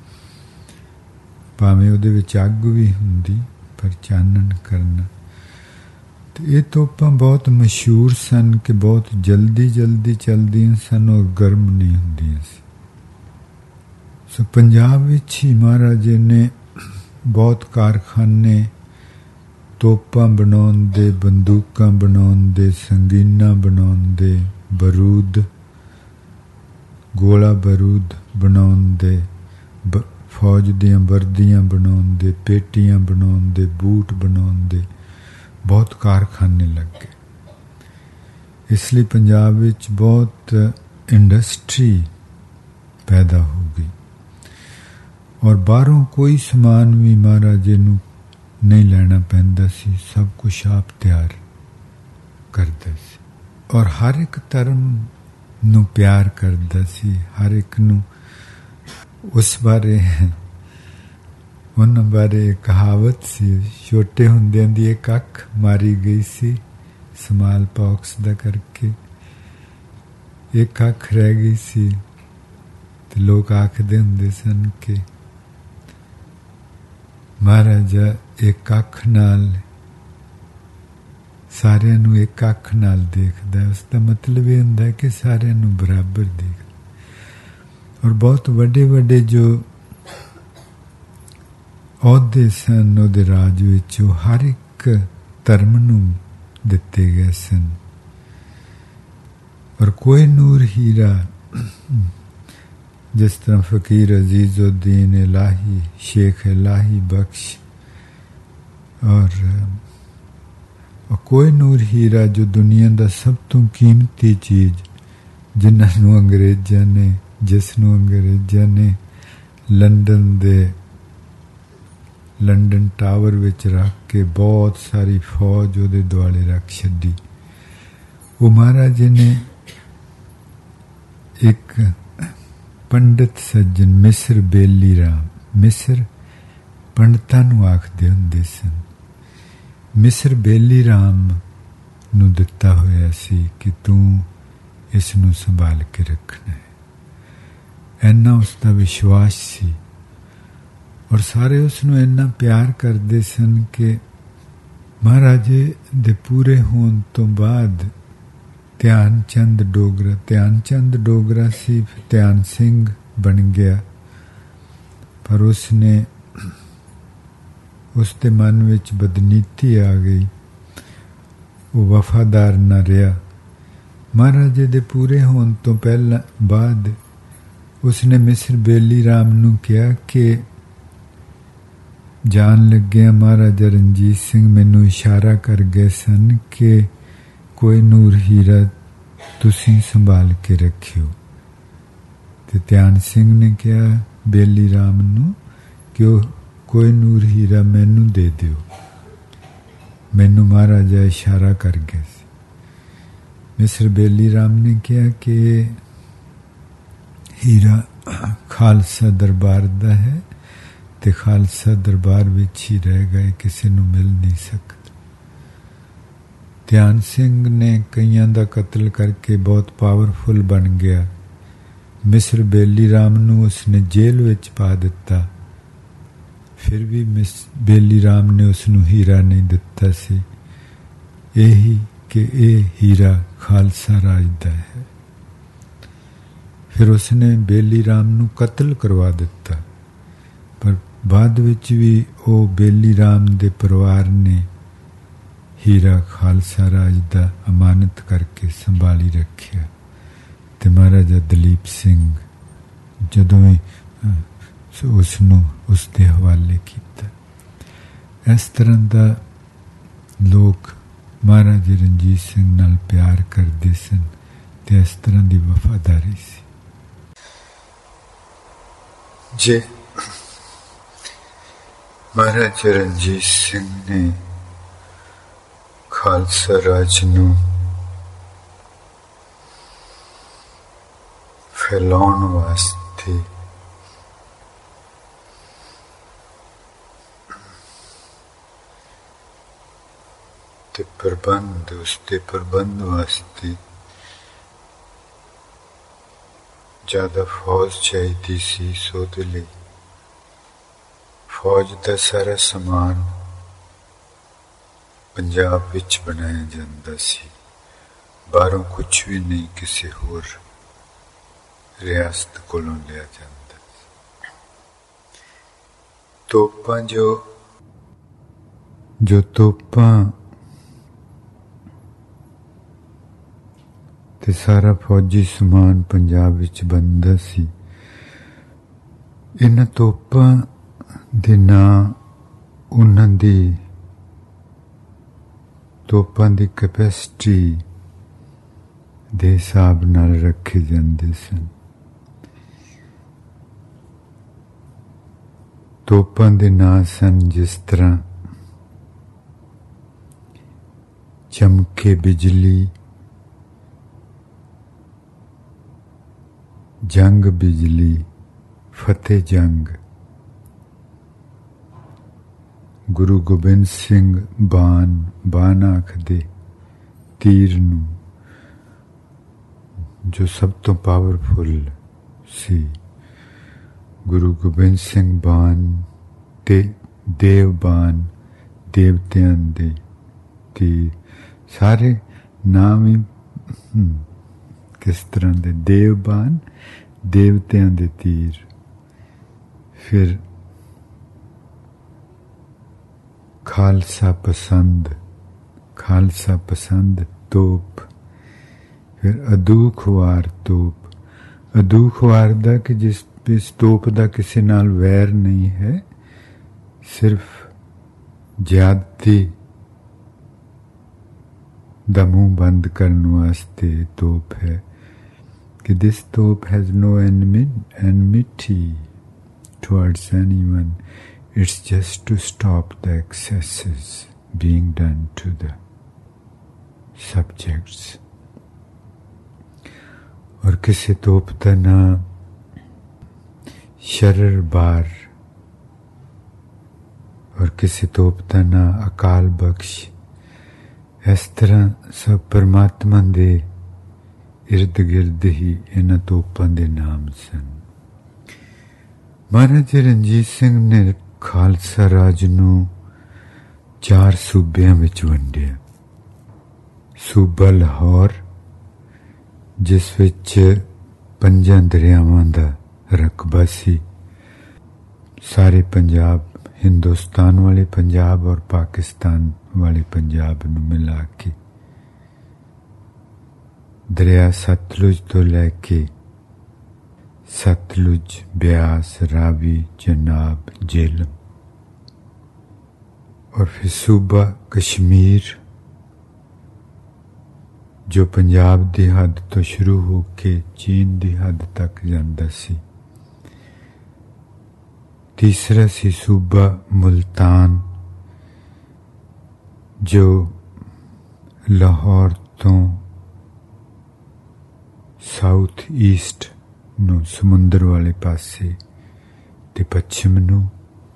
ਭਾਵੇਂ ਉਹਦੇ ਵਿੱਚ ਅੱਗ ਵੀ ਹੁੰਦੀ ਪਰ ਚਾਨਣ ਕਰਨਾ। ਤੇ ਇਹ ਤੋਪਾਂ ਬਹੁਤ ਮਸ਼ਹੂਰ ਸਨ ਕਿ ਬਹੁਤ ਜਲਦੀ ਜਲਦੀ ਚੱਲਦੀਆਂ ਸਨ ਔਰ ਗਰਮ ਨਹੀਂ ਹੁੰਦੀਆਂ ਸੀ। ਸੋ ਪੰਜਾਬ ਵਿੱਚ ਹੀ ਮਹਾਰਾਜੇ ਨੇ ਬਹੁਤ ਕਾਰਖਾਨੇ ਤੋਪਾਂ ਬਣਾਉਣ ਦੇ, ਬੰਦੂਕਾਂ ਬਣਾਉਣ ਦੇ, ਸੰਗੀਨਾਂ ਬਣਾਉਣ ਦੇ, ਬਰੂਦ, ਗੋਲਾ ਬਰੂਦ ਬਣਾਉਣ ਦੇ, ਬ ਫੌਜ ਦੀਆਂ ਵਰਦੀਆਂ ਬਣਾਉਣ ਦੇ, ਪੇਟੀਆਂ ਬਣਾਉਣ ਦੇ, ਬੂਟ ਬਣਾਉਣ ਦੇ ਬਹੁਤ ਕਾਰਖਾਨੇ ਲੱਗੇ। ਇਸ ਲਈ ਪੰਜਾਬ ਵਿੱਚ ਬਹੁਤ ਇੰਡਸਟਰੀ ਪੈਦਾ ਹੋ ਗਈ ਔਰ ਬਾਹਰੋਂ ਕੋਈ ਸਮਾਨ ਵੀ ਮਹਾਰਾਜੇ ਨੂੰ ਨਹੀਂ ਲੈਣਾ ਪੈਂਦਾ ਸੀ, ਸਭ ਕੁਛ ਆਪ ਤਿਆਰ ਕਰਦਾ ਸੀ। ਔਰ ਹਰ ਇੱਕ ਧਰਮ ਨੂੰ ਪਿਆਰ ਕਰਦਾ ਸੀ, ਹਰ ਇੱਕ ਨੂੰ ਉਸ ਬਾਰੇ, ਉਹਨਾਂ ਬਾਰੇ ਕਹਾਵਤ ਸੀ, ਛੋਟੇ ਹੁੰਦਿਆਂ ਦੀ ਇੱਕ ਅੱਖ ਮਾਰੀ ਗਈ ਸੀ ਸਮਾਲ ਪੌਕਸ ਦਾ ਕਰਕੇ, ਇੱਕ ਅੱਖ ਰਹਿ ਗਈ ਸੀ ਤੇ ਲੋਕ ਆਖਦੇ ਹੁੰਦੇ ਸਨ ਕਿ ਮਹਾਰਾਜਾ ਇੱਕ ਅੱਖ ਨਾਲ ਸਾਰਿਆਂ ਨੂੰ ਇੱਕ ਅੱਖ ਨਾਲ ਦੇਖਦਾ। ਉਸ ਦਾ ਮਤਲਬ ਇਹ ਹੁੰਦਾ ਕਿ ਸਾਰਿਆਂ ਨੂੰ ਬਰਾਬਰ ਦੇਖਦਾ। ਔਰ ਬਹੁਤ ਵੱਡੇ ਵੱਡੇ ਜੋ ਅਹੁਦੇ ਸਨ ਉਹਦੇ ਰਾਜ ਵਿੱਚ, ਉਹ ਹਰ ਇੱਕ ਧਰਮ ਨੂੰ ਦਿੱਤੇ ਗਏ ਸਨ। ਔਰ ਕੋਈ ਨੂਰ ਹੀਰਾ, ਜਿਸ ਤਰ੍ਹਾਂ ਫਕੀਰ ਅਜ਼ੀਜ਼ੁद्दीन ਇਲਾਹੀ, ਸ਼ੇਖ ਇਲਾਹੀ ਬਖਸ਼ ਔਰ ਕੋਈ ਨੂਰ ਹੀਰਾ ਜੋ ਦੁਨੀਆ ਦਾ ਸਭ ਤੋਂ ਕੀਮਤੀ ਚੀਜ਼, ਜਿਨ੍ਹਾਂ ਨੂੰ ਅੰਗਰੇਜ਼ਾਂ ਨੇ, ਜਿਸ ਨੂੰ ਅੰਗਰੇਜ਼ਾਂ ਨੇ ਲੰਡਨ ਦੇ ਲੰਡਨ ਟਾਵਰ ਵਿੱਚ ਰੱਖ ਕੇ ਬਹੁਤ ਸਾਰੀ ਫੌਜ ਉਹਦੇ ਦੁਆਲੇ ਰੱਖ ਛੱਡੀ, ਉਹ ਮਹਾਰਾਜੇ ਨੇ ਇੱਕ ਪੰਡਿਤ ਸੱਜਣ ਮਿਸਰ ਬੇਲੀ ਰਾਮ, ਮਿਸਰ ਪੰਡਤਾਂ ਨੂੰ ਆਖਦੇ ਹੁੰਦੇ ਸਨ, ਮਿਸਰ ਬੇਲੀ ਰਾਮ ਨੂੰ ਦਿੱਤਾ ਹੋਇਆ ਸੀ ਕਿ ਤੂੰ ਇਸ ਨੂੰ ਸੰਭਾਲ ਕੇ ਰੱਖਣਾ ਹੈ। ਇੰਨਾ ਉਸ ਦਾ ਵਿਸ਼ਵਾਸ ਸੀ ਔਰ ਸਾਰੇ ਉਸ ਨੂੰ ਇੰਨਾ ਪਿਆਰ ਕਰਦੇ ਸਨ ਕਿ ਮਹਾਰਾਜੇ ਦੇ ਪੂਰੇ ਹੋਣ ਤੋਂ ਬਾਅਦ ਧਿਆਨ ਚੰਦ ਡੋਗਰਾ, ਧਿਆਨ ਚੰਦ ਡੋਗਰਾ ਸੀ, ਫਿਰ ਧਿਆਨ ਸਿੰਘ ਬਣ ਗਿਆ, ਪਰ ਉਸ ਨੇ ਉਸ ਦੇ ਮਨ ਵਿੱਚ ਬਦਨੀਤੀ ਆ ਗਈ, ਉਹ ਵਫਾਦਾਰ ਨਾ ਰਿਹਾ। ਮਹਾਰਾਜੇ ਦੇ ਪੂਰੇ ਹੋਣ ਤੋਂ ਪਹਿਲਾਂ ਬਾਅਦ ਉਸ ਨੇ ਮਿਸਰ ਬੇਲੀ ਰਾਮ ਨੂੰ ਕਿਹਾ ਕਿ ਜਾਣ ਲੱਗਿਆ ਮਹਾਰਾਜਾ ਰਣਜੀਤ ਸਿੰਘ ਮੈਨੂੰ ਇਸ਼ਾਰਾ ਕਰ ਗਏ ਸਨ ਕਿ ਕੋਈ ਨੂਰ ਹੀਰਾ ਤੁਸੀਂ ਸੰਭਾਲ ਕੇ ਰੱਖਿਓ। ਤੇ ਧਿਆਨ ਸਿੰਘ ਨੇ ਕਿਹਾ ਬੇਲੀ ਰਾਮ ਨੂੰ ਕਿ ਉਹ ਕੋਈ ਨੂਰ ਹੀਰਾ ਮੈਨੂੰ ਦੇ ਦਿਓ, ਮੈਨੂੰ ਮਹਾਰਾਜਾ ਇਸ਼ਾਰਾ ਕਰ ਗਏ ਸੀ। ਮਿਸਰ ਬੇਲੀ ਰਾਮ ਨੇ ਕਿਹਾ ਕਿ ਹੀਰਾ ਖਾਲਸਾ ਦਰਬਾਰ ਦਾ ਹੈ ਤੇ ਖਾਲਸਾ ਦਰਬਾਰ ਵਿੱਚ ਹੀ ਰਹਿ ਗਏ, ਕਿਸੇ ਨੂੰ ਮਿਲ ਨਹੀਂ ਸਕਦਾ। ਧਿਆਨ ਸਿੰਘ ਨੇ ਕਈਆਂ ਦਾ ਕਤਲ ਕਰਕੇ ਬਹੁਤ ਪਾਵਰਫੁਲ ਬਣ ਗਿਆ। ਮਿਸਰ ਬੇਲੀ ਰਾਮ ਨੂੰ ਉਸਨੇ ਜੇਲ੍ਹ ਵਿੱਚ ਪਾ ਦਿੱਤਾ, ਫਿਰ ਵੀ ਮਿਸ ਬੇਲੀ ਰਾਮ ਨੇ ਉਸ ਨੂੰ ਹੀਰਾ ਨਹੀਂ ਦਿੱਤਾ ਸੀ। ਇਹੀ ਕਿ ਇਹ ਹੀਰਾ ਖਾਲਸਾ ਰਾਜ ਦਾ ਹੈ। ਫਿਰ ਉਸਨੇ ਬੇਲੀ ਰਾਮ ਨੂੰ ਕਤਲ ਕਰਵਾ ਦਿੱਤਾ, ਪਰ ਬਾਅਦ ਵਿੱਚ ਵੀ ਉਹ ਬੇਲੀ ਰਾਮ ਦੇ ਪਰਿਵਾਰ ਨੇ ਹੀਰਾ ਖਾਲਸਾ ਰਾਜ ਦਾ ਅਮਾਨਤ ਕਰਕੇ ਸੰਭਾਲੀ ਰੱਖਿਆ। ਤੇ ਮਹਾਰਾਜਾ ਦਲੀਪ ਸਿੰਘ ਜਦੋਂ ਵੀ ਉਸ ਨੂੰ ਉਸ ਦੇ ਹਵਾਲੇ ਕੀਤਾ। ਇਸ ਤਰ੍ਹਾਂ ਦਾ ਲੋਕ ਮਹਾਰਾਜਾ ਰਣਜੀਤ ਸਿੰਘ ਨਾਲ ਪਿਆਰ ਕਰਦੇ ਸਨ ਤੇ ਇਸ ਤਰ੍ਹਾਂ ਦੀ ਵਫਾਦਾਰੀ ਸੀ। ਜੇ ਮਹਾਰਾਜਾ ਰਣਜੀਤ ਸਿੰਘ ਨੇ ਖਾਲਸਾ ਰਾਜ ਨੂੰ ਫੈਲਾਉਣ ਵਾਸਤੇ ਤੇ ਪ੍ਰਬੰਧ ਉਸਦੇ ਪ੍ਰਬੰਧ ਵਾਸਤੇ ਜ਼ਿਆਦਾ ਫੌਜ ਚਾਹੀਦੀ ਸੀ। ਸੋ ਦੇ ਲਈ ਫੌਜ ਦਾ ਸਾਰਾ ਸਮਾਨ ਪੰਜਾਬ ਵਿੱਚ ਬਣਾਇਆ ਜਾਂਦਾ ਸੀ, ਬਾਹਰੋਂ ਕੁਛ ਵੀ ਨਹੀਂ ਕਿਸੇ ਹੋਰ ਰਿਆਸਤ ਕੋਲੋਂ ਲਿਆ ਜਾਂਦਾ ਸੀ। ਤੋਪਾਂ ਜੋ ਜੋ ਤੋਪਾਂ ਤੇ ਸਾਰਾ ਫੌਜੀ ਸਮਾਨ ਪੰਜਾਬ ਵਿੱਚ ਬਣਦਾ ਸੀ। ਇਹਨਾਂ ਤੋਪਾਂ ਦੇ ਨਾਂ ਉਹਨਾਂ ਦੀ ਤੋਪਾਂ ਦੀ ਕੈਪੈਸਿਟੀ ਦੇ ਹਿਸਾਬ ਨਾਲ ਰੱਖੇ ਜਾਂਦੇ ਸਨ। ਤੋਪਾਂ ਦੇ ਨਾਂ ਸਨ ਜਿਸ ਤਰ੍ਹਾਂ ਚਮਕੇ ਬਿਜਲੀ, ਜੰਗ ਬਿਜਲੀ, ਫਤਿਹ ਜੰਗ, ਗੁਰੂ ਗੋਬਿੰਦ ਸਿੰਘ ਬਾਣ, ਬਾਣ ਆਖਦੇ ਤੀਰ ਨੂੰ, ਜੋ ਸਭ ਤੋਂ ਪਾਵਰਫੁਲ ਸੀ। ਗੁਰੂ ਗੋਬਿੰਦ ਸਿੰਘ ਬਾਣ ਤੇ ਦੇਵ ਬਾਣ, ਦੇਵਤਿਆਂ ਦੇ ਤੀਰ, ਸਾਰੇ ਨਾਮ ਹੀ ਕਿਸ ਤਰ੍ਹਾਂ ਦੇ, ਦੇਵ ਬਾਣ, ਦੇਵਤਿਆਂ ਦੇ ਤੀਰ। ਫਿਰ ਖਾਲਸਾ ਪਸੰਦ, ਖਾਲਸਾ ਪਸੰਦ ਤੋਪ। ਫਿਰ ਅਦੂਖਵਾਰ ਤੋਪ, ਅਦੂਖਵਾਰ ਦਾ ਕਿ ਜਿਸ ਇਸ ਤੋਪ ਦਾ ਕਿਸੇ ਨਾਲ ਵੈਰ ਨਹੀਂ ਹੈ, ਸਿਰਫ ਜ਼ਿਆਦਤੀ ਦਾ ਮੂੰਹ ਬੰਦ ਕਰਨ ਵਾਸਤੇ ਤੋਪ ਹੈ ਕਿ this ਤੋਪ has no enmity towards anyone. It's just to stop the excesses being done to the subjects. और किसी तोप का नाम शरर बार और किसी तोप का नाम अकाल बख्श। इस तरह सब परमात्मा दे इर्द गिर्द ही इन्हां तोपां दे नाम सन। महाराजा रणजीत सिंह ने खालसा राज नूं चार सूबियां विच वंडिया। सूबा लाहौर जिस विच पंजां दरियावां दा रकबा सी, सारे पंजाब, हिंदुस्तान वाले पंजाब और पाकिस्तान वाले पंजाब नूं मिला के, दरिया सतलुज तो लैके सतलुज, ब्यास, रावी, चनाब, झेलम, और फिर सूबा कश्मीर जो पंजाब दी हद तो शुरू हो के चीन दी हद तक जांदा सी। तीसरा सी सूबा मुल्तान जो लाहौर तो साउथ ईस्ट ਨੂੰ ਸਮੁੰਦਰ ਵਾਲੇ ਪਾਸੇ ਤੇ ਪੱਛਮ ਨੂੰ।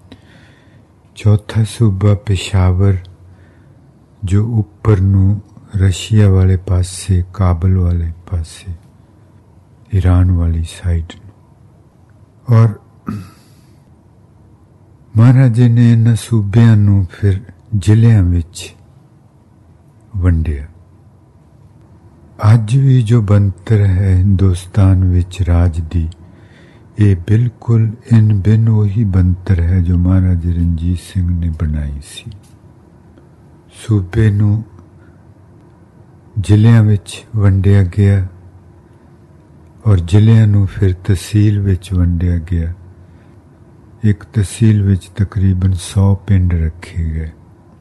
ਚੌਥਾ ਸੂਬਾ ਪਿਸ਼ਾਵਰ ਜੋ ਉੱਪਰ ਨੂੰ ਰਸ਼ੀਆ ਵਾਲੇ ਪਾਸੇ, ਕਾਬਲ ਵਾਲੇ ਪਾਸੇ, ईरान वाली साइड ਨੂੰ। ਔਰ ਮਹਾਰਾਜੇ ਨੇ ਇਹਨਾਂ ਸੂਬਿਆਂ ਨੂੰ ਫਿਰ ਜ਼ਿਲ੍ਹਿਆਂ ਵਿੱਚ ਵੰਡਿਆ। ਅੱਜ ਵੀ ਜੋ ਬਣਤਰ ਹੈ ਹਿੰਦੁਸਤਾਨ ਵਿੱਚ ਰਾਜ ਦੀ, ਇਹ ਬਿਲਕੁਲ ਇਨ ਬਿਨ ਉਹੀ ਬਣਤਰ ਹੈ ਜੋ ਮਹਾਰਾਜਾ ਰਣਜੀਤ ਸਿੰਘ ਨੇ ਬਣਾਈ ਸੀ। ਸੂਬੇ ਨੂੰ ਜ਼ਿਲ੍ਹਿਆਂ ਵਿੱਚ ਵੰਡਿਆ ਗਿਆ ਔਰ ਜ਼ਿਲ੍ਹਿਆਂ ਨੂੰ ਫਿਰ ਤਹਿਸੀਲ ਵਿੱਚ ਵੰਡਿਆ ਗਿਆ। ਇੱਕ ਤਹਿਸੀਲ ਵਿੱਚ ਤਕਰੀਬਨ ਸੌ ਪਿੰਡ ਰੱਖੇ ਗਏ।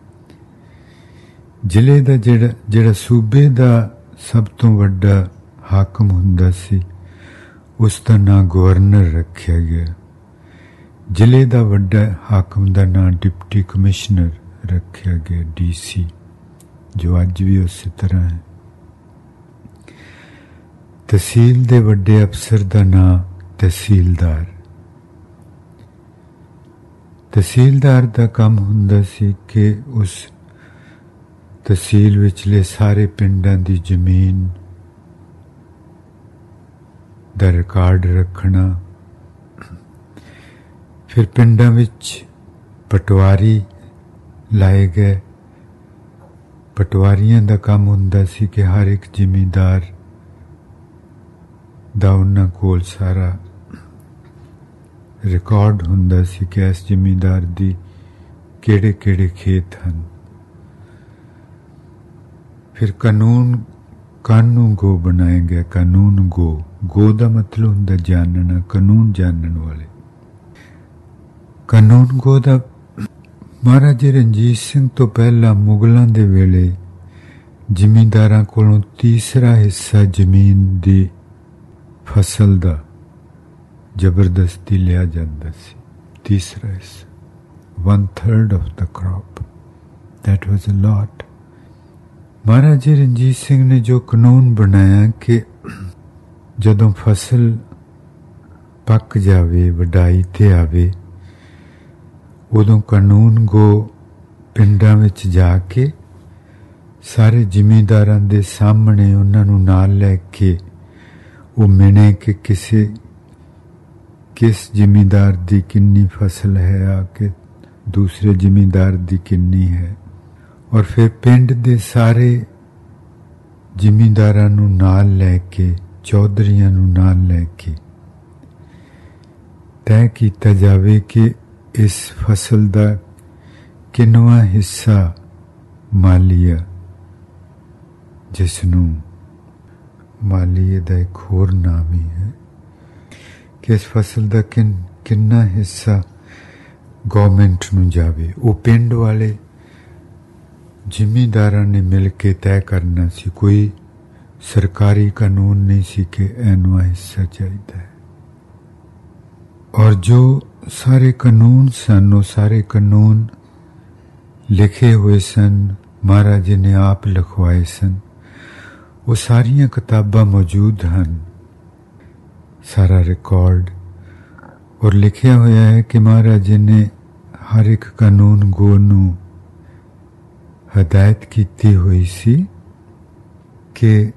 ਜ਼ਿਲ੍ਹੇ ਦਾ ਜਿਹੜਾ ਜਿਹੜਾ ਸੂਬੇ ਦਾ ਸਭ ਤੋਂ ਵੱਡਾ ਹਾਕਮ ਹੁੰਦਾ ਸੀ, ਉਸ ਦਾ ਨਾਂ ਗਵਰਨਰ ਰੱਖਿਆ ਗਿਆ। ਜ਼ਿਲ੍ਹੇ ਦਾ ਵੱਡਾ ਹਾਕਮ ਦਾ ਨਾਂ ਡਿਪਟੀ ਕਮਿਸ਼ਨਰ ਰੱਖਿਆ ਗਿਆ, ਡੀ ਸੀ, ਜੋ ਅੱਜ ਵੀ ਉਸੇ ਤਰ੍ਹਾਂ ਹੈ। ਤਹਿਸੀਲ ਦੇ ਵੱਡੇ ਅਫਸਰ ਦਾ ਨਾਂ ਤਹਿਸੀਲਦਾਰ। ਤਹਿਸੀਲਦਾਰ ਦਾ ਕੰਮ ਹੁੰਦਾ ਸੀ ਕਿ ਉਸ ਤਹਿਸੀਲ ਵਿਚਲੇ ਸਾਰੇ ਪਿੰਡਾਂ ਦੀ ਜ਼ਮੀਨ ਦਾ ਰਿਕਾਰਡ ਰੱਖਣਾ। ਫਿਰ ਪਿੰਡਾਂ ਵਿੱਚ ਪਟਵਾਰੀ ਲਾਏ ਗਏ। ਪਟਵਾਰੀਆਂ ਦਾ ਕੰਮ ਹੁੰਦਾ ਸੀ ਕਿ ਹਰ ਇੱਕ ਜ਼ਿਮੀਂਦਾਰ ਦਾ ਉਹਨਾਂ ਕੋਲ ਸਾਰਾ ਰਿਕਾਰਡ ਹੁੰਦਾ ਸੀ ਕਿ ਇਸ ਜ਼ਿਮੀਂਦਾਰ ਦੀ ਕਿਹੜੇ ਕਿਹੜੇ ਖੇਤ ਹਨ। ਫਿਰ ਕਾਨੂੰਨ ਕਾਨੂੰਨ ਗੋ ਬਣਾਏ ਗਏ। ਕਾਨੂੰਨ ਗੋ ਗੋ ਦਾ ਮਤਲਬ ਹੁੰਦਾ ਜਾਣਨਾ, ਕਾਨੂੰਨ ਜਾਣਨ ਵਾਲੇ। ਕਾਨੂੰਨ ਗੋ ਦਾ ਮਹਾਰਾਜਾ ਰਣਜੀਤ ਸਿੰਘ ਤੋਂ ਪਹਿਲਾਂ ਮੁਗਲਾਂ ਦੇ ਵੇਲੇ ਜ਼ਿਮੀਂਦਾਰਾਂ ਕੋਲੋਂ ਤੀਸਰਾ ਹਿੱਸਾ ਜ਼ਮੀਨ ਦੀ ਫਸਲ ਦਾ ਜ਼ਬਰਦਸਤੀ ਲਿਆ ਜਾਂਦਾ ਸੀ। ਤੀਸਰਾ ਹਿੱਸਾ, one third of the crop. That was a lot. Maharaja Ranjit Singh ਨੇ ਜੋ ਕਾਨੂੰਨ ਬਣਾਇਆ ਕਿ ਜਦੋਂ ਫਸਲ ਪੱਕ ਜਾਵੇ, ਵਢਾਈ ਤੇ ਆਵੇ, ਉਦੋਂ ਕਾਨੂੰਨ ਗੋ ਪਿੰਡਾਂ ਵਿੱਚ ਜਾ ਕੇ ਸਾਰੇ ਜ਼ਿਮੀਂਦਾਰਾਂ ਦੇ ਸਾਹਮਣੇ ਉਹਨਾਂ ਨੂੰ ਨਾਲ ਲੈ ਕੇ ਉਹ ਮਿਣੇ ਕਿ ਕਿਸੇ ਕਿਸ ਜ਼ਿਮੀਂਦਾਰ ਦੀ ਕਿੰਨੀ ਫਸਲ ਹੈ, ਆ ਕੇ ਦੂਸਰੇ ਜ਼ਿਮੀਂਦਾਰ ਦੀ ਕਿੰਨੀ ਹੈ। ਔਰ ਫਿਰ ਪਿੰਡ ਦੇ ਸਾਰੇ ਜ਼ਿਮੀਂਦਾਰਾਂ ਨੂੰ ਨਾਲ ਲੈ ਕੇ, ਚੌਧਰੀਆਂ ਨੂੰ ਨਾਲ ਲੈ ਕੇ ਤੈਅ ਕੀਤਾ ਜਾਵੇ ਕਿ ਇਸ ਫਸਲ ਦਾ ਕਿੰਨਵਾਂ ਹਿੱਸਾ ਮਾਲੀਆ, ਜਿਸ ਨੂੰ ਮਾਲੀਏ ਦਾ ਇੱਕ ਹੋਰ ਨਾਮ ਹੀ ਹੈ, ਕਿ ਇਸ ਫਸਲ ਦਾ ਕਿੰਨ ਕਿੰਨਾ ਹਿੱਸਾ ਗੌਰਮੈਂਟ ਨੂੰ ਜਾਵੇ। ਉਹ ਪਿੰਡ ਵਾਲੇ ਜ਼ਿਮੀਂਦਾਰਾਂ ਨੇ ਮਿਲ ਕੇ ਤੈਅ ਕਰਨਾ ਸੀ। ਕੋਈ ਸਰਕਾਰੀ ਕਾਨੂੰਨ ਨਹੀਂ ਸੀ ਕਿ ਐਨਵਾ ਹਿੱਸਾ ਚਾਹੀਦਾ ਹੈ। ਔਰ ਜੋ ਸਾਰੇ ਕਾਨੂੰਨ ਸਨ, ਉਹ ਸਾਰੇ ਕਾਨੂੰਨ ਲਿਖੇ ਹੋਏ ਸਨ, ਮਹਾਰਾਜੇ ਨੇ ਆਪ ਲਿਖਵਾਏ ਸਨ। ਉਹ ਸਾਰੀਆਂ ਕਿਤਾਬਾਂ ਮੌਜੂਦ ਹਨ, ਸਾਰਾ ਰਿਕਾਰਡ। ਔਰ ਲਿਖਿਆ ਹੋਇਆ ਹੈ ਕਿ ਮਹਾਰਾਜੇ ਨੇ ਹਰ ਇੱਕ ਕਾਨੂੰਨ ਗੋ ਨੂੰ ਹਦਾਇਤ ਕੀਤੀ ਹੋਈ ਸੀ ਕਿ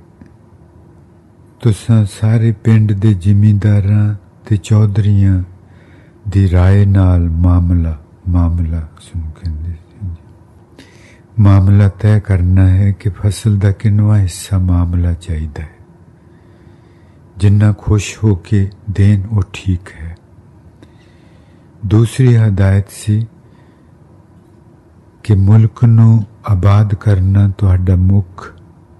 ਤੁਸਾਂ ਸਾਰੇ ਪਿੰਡ ਦੇ ਜ਼ਿਮੀਂਦਾਰਾਂ ਤੇ ਚੌਧਰੀਆਂ ਦੀ ਰਾਏ ਨਾਲ ਮਾਮਲਾ ਮਾਮਲਾ ਸੁਣ ਕਹਿੰਦੇ ਮਾਮਲਾ ਤੈਅ ਕਰਨਾ ਹੈ ਕਿ ਫਸਲ ਦਾ ਕਿੰਨਵਾਂ ਹਿੱਸਾ ਮਾਮਲਾ ਚਾਹੀਦਾ ਹੈ। ਜਿੰਨਾ ਖੁਸ਼ ਹੋ ਕੇ ਦੇਣ ਉਹ ਠੀਕ ਹੈ। ਦੂਸਰੀ ਹਦਾਇਤ ਸੀ ਕਿ ਮੁਲਕ ਨੂੰ ਆਬਾਦ ਕਰਨਾ ਤੁਹਾਡਾ ਮੁੱਖ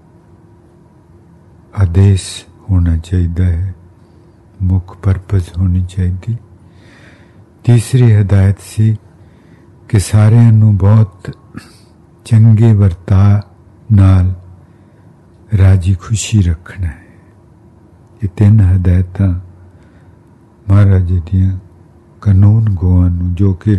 ਆਦੇਸ਼ ਹੋਣਾ ਚਾਹੀਦਾ ਹੈ, ਮੁੱਖ ਪਰਪਸ ਹੋਣੀ ਚਾਹੀਦੀ। ਤੀਸਰੀ ਹਦਾਇਤ ਸੀ ਕਿ ਸਾਰਿਆਂ ਨੂੰ ਬਹੁਤ ਚੰਗੇ ਵਰਤਾਅ ਨਾਲ ਰਾਜੀ ਖੁਸ਼ੀ ਰੱਖਣਾ ਹੈ। ਇਹ ਤਿੰਨ ਹਦਾਇਤਾਂ ਮਹਾਰਾਜੇ ਦੀਆਂ ਕਾਨੂੰਨ ਗੋਆਂ ਨੂੰ, ਜੋ ਕਿ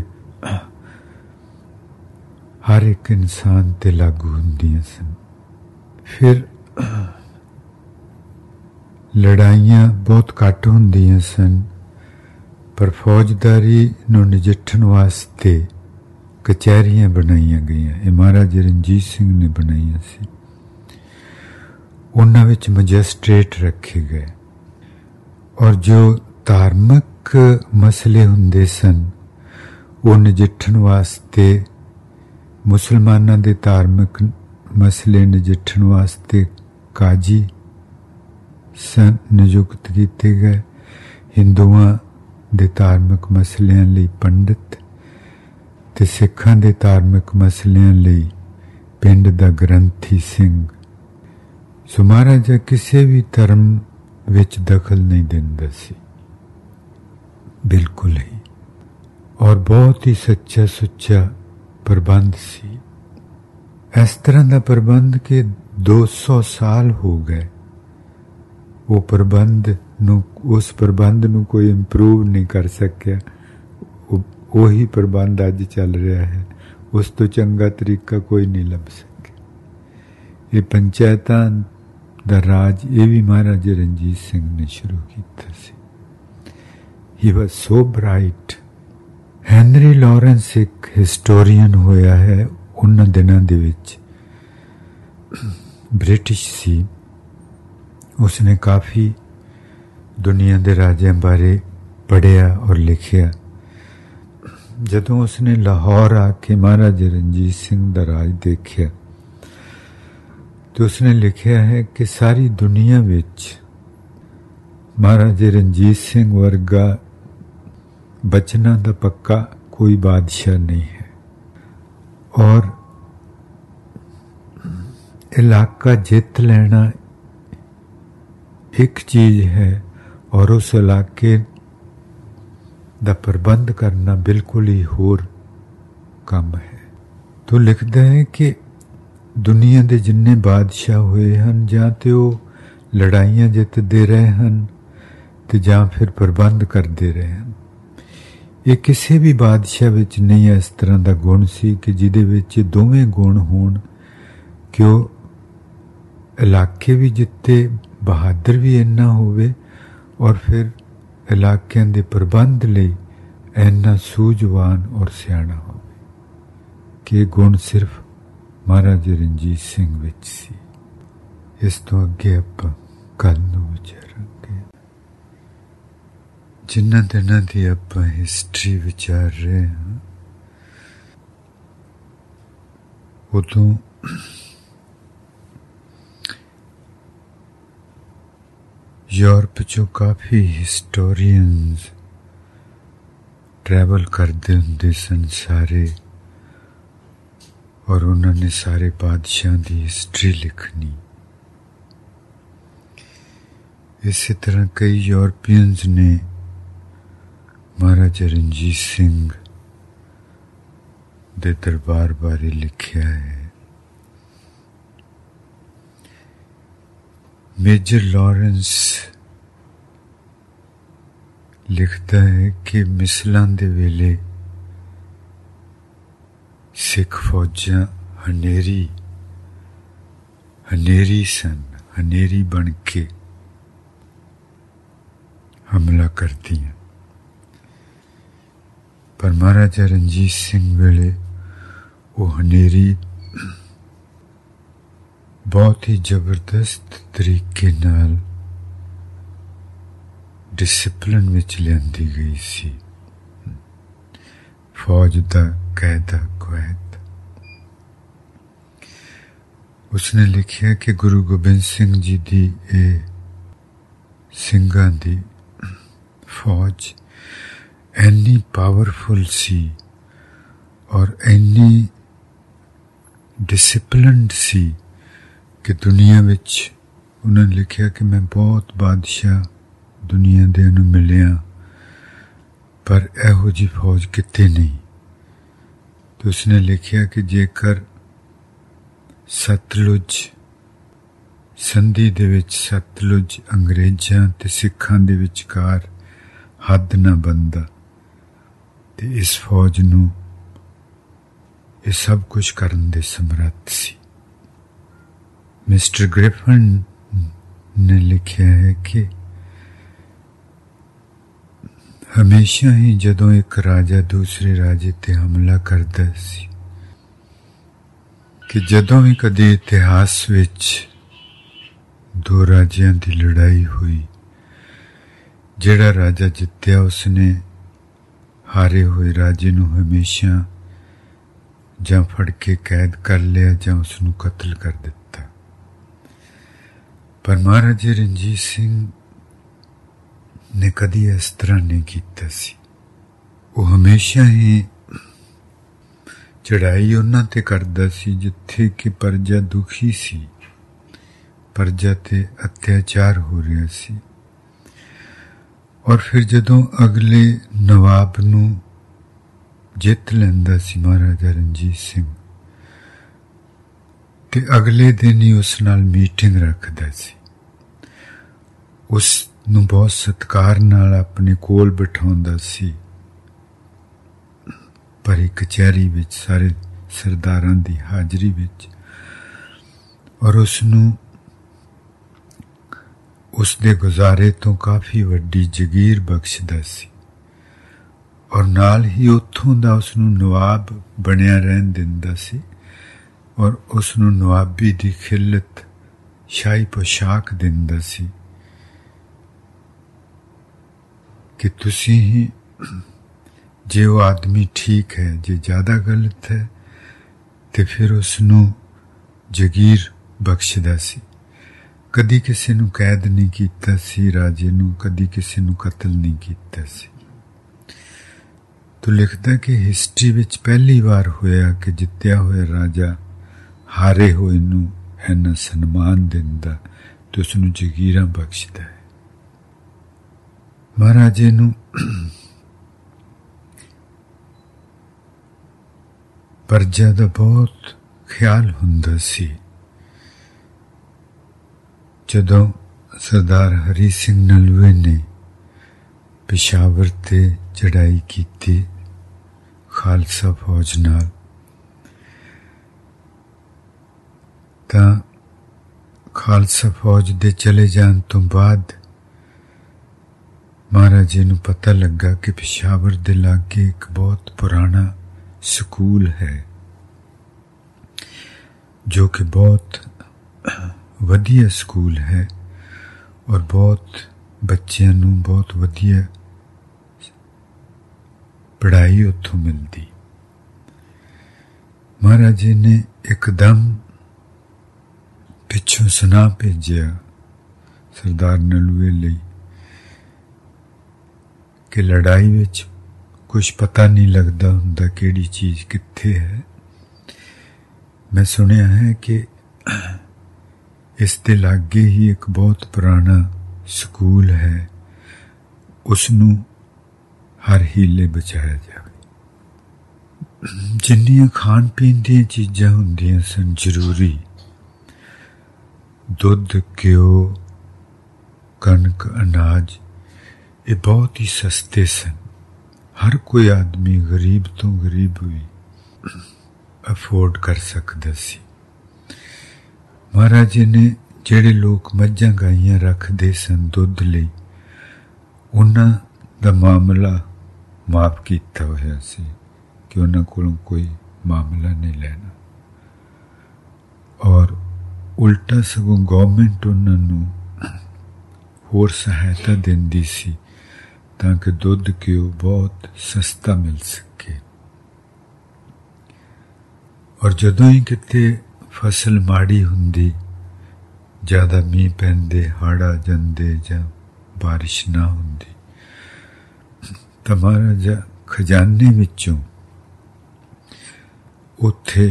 ਹਰ ਇੱਕ ਇਨਸਾਨ ਤੇ ਲਾਗੂ ਹੁੰਦੀਆਂ ਸਨ। ਫਿਰ ਲੜਾਈਆਂ ਬਹੁਤ ਘੱਟ ਹੁੰਦੀਆਂ ਸਨ, ਪਰ ਫੌਜਦਾਰੀ ਨੂੰ ਨਜਿੱਠਣ ਵਾਸਤੇ ਕਚਹਿਰੀਆਂ ਬਣਾਈਆਂ ਗਈਆਂ। ਇਹ ਮਹਾਰਾਜਾ ਰਣਜੀਤ ਸਿੰਘ ਨੇ ਬਣਾਈਆਂ ਸੀ। ਉਹਨਾਂ ਵਿੱਚ ਮੈਜਿਸਟ੍ਰੇਟ ਰੱਖੇ ਗਏ, ਔਰ ਜੋ ਧਾਰਮਿਕ ਮਸਲੇ ਹੁੰਦੇ ਸਨ ਉਹ ਨਜਿੱਠਣ ਵਾਸਤੇ, ਮੁਸਲਮਾਨਾਂ ਦੇ ਧਾਰਮਿਕ ਮਸਲੇ ਨਜਿੱਠਣ ਵਾਸਤੇ ਕਾਜੀ ਸਨ ਨਿਯੁਕਤ ਕੀਤੇ ਗਏ, ਹਿੰਦੂਆਂ ਦੇ ਧਾਰਮਿਕ ਮਸਲਿਆਂ ਲਈ ਪੰਡਿਤ ਤੇ ਸਿੱਖਾਂ ਦੇ ਧਾਰਮਿਕ ਮਸਲਿਆਂ ਲਈ ਪਿੰਡ ਦਾ ਗ੍ਰੰਥੀ ਸਿੰਘ। ਸੋ ਮਹਾਰਾਜਾ ਕਿਸੇ ਵੀ ਧਰਮ ਵਿੱਚ ਦਖਲ ਨਹੀਂ ਦਿੰਦਾ ਸੀ, ਬਿਲਕੁਲ ਹੀ, ਔਰ ਬਹੁਤ ਹੀ ਸੱਚਾ ਸੁੱਚਾ ਪ੍ਰਬੰਧ ਸੀ। ਇਸ ਤਰ੍ਹਾਂ ਦਾ ਪ੍ਰਬੰਧ ਕਿ ਦੋ ਸੌ ਸਾਲ ਹੋ ਗਏ ਉਹ ਪ੍ਰਬੰਧ ਨੂੰ, ਉਸ ਪ੍ਰਬੰਧ ਨੂੰ ਕੋਈ ਇੰਪਰੂਵ ਨਹੀਂ ਕਰ ਸਕਿਆ। ਉਹੀ ਪ੍ਰਬੰਧ ਅੱਜ ਚੱਲ ਰਿਹਾ ਹੈ, ਉਸ ਤੋਂ ਚੰਗਾ ਤਰੀਕਾ ਕੋਈ ਨਹੀਂ ਲੱਭ ਸਕਿਆ। ਇਹ ਪੰਚਾਇਤਾਂ ਦਾ ਰਾਜ ਇਹ ਵੀ ਮਹਾਰਾਜਾ ਰਣਜੀਤ ਸਿੰਘ ਨੇ ਸ਼ੁਰੂ ਕੀਤਾ ਸੀ। He was so bright. Henry Lawrence ਇੱਕ ਹਿਸਟੋਰੀਅਨ ਹੋਇਆ ਹੈ, ਉਹਨਾਂ ਦਿਨਾਂ ਦੇ ਵਿੱਚ ਬ੍ਰਿਟਿਸ਼ ਸੀ। ਉਸਨੇ ਕਾਫੀ ਦੁਨੀਆ ਦੇ ਰਾਜਿਆਂ ਬਾਰੇ ਪੜ੍ਹਿਆ ਔਰ ਲਿਖਿਆ। ਜਦੋਂ ਉਸਨੇ ਲਾਹੌਰ ਆ ਕੇ ਮਹਾਰਾਜਾ ਰਣਜੀਤ ਸਿੰਘ ਦਾ ਰਾਜ ਦੇਖਿਆ ਤਾਂ ਉਸਨੇ ਲਿਖਿਆ ਹੈ ਕਿ ਸਾਰੀ ਦੁਨੀਆ ਵਿੱਚ ਮਹਾਰਾਜਾ ਰਣਜੀਤ ਸਿੰਘ ਵਰਗਾ ਬਚਨਾ ਦਾ ਪੱਕਾ ਕੋਈ ਬਾਦਸ਼ਾਹ ਨਹੀਂ ਹੈ, ਔਰ ਇਲਾਕਾ ਜਿੱਤ ਲੈਣਾ ਇੱਕ ਚੀਜ਼ ਹੈ, ਔਰ ਉਸ ਇਲਾਕੇ ਦਾ ਪ੍ਰਬੰਧ ਕਰਨਾ ਬਿਲਕੁਲ ਹੀ ਹੋਰ ਕੰਮ ਹੈ। ਤੋ ਲਿਖਦਾ ਹੈ ਕਿ ਦੁਨੀਆ ਦੇ ਜਿੰਨੇ ਬਾਦਸ਼ਾਹ ਹੋਏ ਹਨ, ਜਾਂ ਤੇ ਉਹ ਲੜਾਈਆਂ ਜਿੱਤਦੇ ਰਹੇ ਹਨ ਤੇ ਜਾਂ ਫਿਰ ਪ੍ਰਬੰਧ ਕਰਦੇ ਰਹੇ ਹਨ। ਇਹ ਕਿਸੇ ਵੀ ਬਾਦਸ਼ਾਹ ਵਿੱਚ ਨਹੀਂ ਇਸ ਤਰ੍ਹਾਂ ਦਾ ਗੁਣ ਸੀ ਕਿ ਜਿਹਦੇ ਵਿੱਚ ਦੋਵੇਂ ਗੁਣ ਹੋਣ, ਕਿ ਉਹ ਇਲਾਕੇ ਵੀ ਜਿੱਤੇ, ਬਹਾਦਰ ਵੀ ਇੰਨਾ ਹੋਵੇ, ਔਰ ਫਿਰ ਇਲਾਕਿਆਂ ਦੇ ਪ੍ਰਬੰਧ ਲਈ ਇੰਨਾ ਸੂਝਵਾਨ ਔਰ ਸਿਆਣਾ ਹੋਵੇ, ਕਿ ਇਹ ਗੁਣ ਸਿਰਫ ਮਹਾਰਾਜਾ ਰਣਜੀਤ ਸਿੰਘ ਵਿੱਚ ਸੀ। ਇਸ ਤੋਂ ਅੱਗੇ ਆਪਾਂ ਕੱਲ ਨੂੰ ਵਿਚਾਰਾਂਗੇ। ਜਿਨ੍ਹਾਂ ਦਿਨਾਂ ਦੀ ਆਪਾਂ ਹਿਸਟਰੀ ਵਿਚਾਰ ਰਹੇ ਹਾਂ, ਉਦੋਂ यूरोप चो काफ़ी हिस्टोरियंस ट्रैवल करते होंदे सन सारे, और उन्होंने सारे बादशाह की हिस्ट्री लिखनी। इसी तरह कई यूरोपियंस ने महाराजा रणजीत सिंह दे दरबार बारे लिखा है। मेजर लॉरेंस लिखता है कि मिसलां दे वेले सिख फौजां हनेरी हनेरी सन, हनेरी बन के हमला करदियां, पर महाराजा रणजीत सिंह वेले वो हनेरी बहुत ही जबरदस्त तरीके नाल डिसिप्लिन विच लियांदी गई सी। फौज दा कायदा कुवैत। उसने लिखिया कि गुरु गोबिंद सिंह जी दी ए सिंघां दी फौज इन्नी पावरफुल सी और इन्नी डिसिप्लिनड सी कि दुनिया विच उन्होंने लिखिया कि मैं बहुत बादशाह दुनिया दे नूं मिलिया, पर इहो जी फौज किते नहीं। तो उसने लिखिया कि जेकर सतलुज संधि दे विच सतलुज अंग्रेज़ां ते सिखां दे विचकार हद ना बनदा ते इस फौज नूं ये सब कुछ करन दे समर्थ सी। मिस्टर ग्रिफिन ने लिखिया है कि हमेशा ही जदों एक राजा दूसरे राजे ते हमला करदा सी कि जदों भी कदी इतिहास विच दो राजियां दी लड़ाई हुई, जिहड़ा राजा जित्तिया उसने हारे हुए राजे नूं हमेशा जां फड़ के कैद कर लिया जां उसनूं कतल कर दिता। पर महाराजा रणजीत सिंह ने कदी इस तरह नहीं कीता सी। वो हमेशा ही चढ़ाई उन्हां ते करदा सी जिथे कि प्रजा दुखी सी, प्रजा ते अत्याचार हो रहा सी। और फिर जदों अगले नवाब नूं जित लैंदा सी महाराजा रणजीत सिंह ते अगले दिन ही उस नाल मीटिंग रखदा सी, उस नूं बहुत सत्कार नाल अपने कोल बिठाउंदा सी। भरी कचहरी विच सारे सरदारां दी हाजरी विच, और उसनूं उसदे गुजारे तो काफ़ी वड्डी जगीर बख्शदा सी, और नाल ही उत्थों दा उसनूं नवाब बनिया रहन दिंदा सी, और उसनूं नवाबी दी खिल्लत शाही पोशाक दिंदा सी कि तुसीं ही जे वो आदमी ठीक है, जे ज़्यादा गलत है तो फिर उसनूं जगीर बख्शदा सी। कदी किसी नूं कैद नहीं कीता सी राजे नूं, कदी किसी नूं कतल नहीं कीता सी। तो लिखदा कि हिस्ट्री विच पहली बार होया कि जित्तिया होया राजा हारे होए नूं इन्ना सन्मान दिंदा ते उसनूं जगीरां बख्शदा है। महाराजे नूं प्रजा दा बहुत ख्याल हुंदा सी। जदों सरदार हरी सिंह नलवे ने पेशावर ते चढ़ाई कीती खालसा फौज नाल, तां खालसा फौज दे चले जाण तो बाद महाराजे नूं पता लगा कि पेशावर दे लागे एक बहुत पुराना स्कूल है जो कि बहुत वधिया स्कूल है और बहुत बच्चियां नूं बहुत वधिया पढ़ाई उत्थों मिलती। महाराजे ने एकदम पिछों सुना भेजिया सरदार नलवे लई कि लड़ाई विच कुछ पता नहीं लगता हुंदा केड़ी चीज़ कित्थे है। मैं सुनिया है कि इस दे लागे ही एक बहुत पुराना स्कूल है, उसनूं हर हीले बचाया जाए। जिन्नियां खाण पीण दी चीज़ां हुंदियां सन जरूरी, दुध घ्यो कणक अनाज, ये बहुत ही सस्ते सन। हर कोई आदमी गरीब तो गरीब भी अफोर्ड कर सकदा सी। महाराजे ने जेड़े लोग मज्जां गाइयां रखदे सन दुध लई, उन्हां दा मामला माफ कीता होया सी कि उन्हां कोलों कोई मामला नहीं लेना, और उल्टा सगों गवर्नमेंट उन्हां नूं होर सहायता दिंदी सी ताकि दुध घ्यो बहुत सस्ता मिल सके। और जदों ही किते फसल माड़ी हुंदी, ज़्यादा मीह पैंदे, हड़ आ जांदे जां बारिश ना हुंदी, तां महाराजा खजाने विचों उत्थे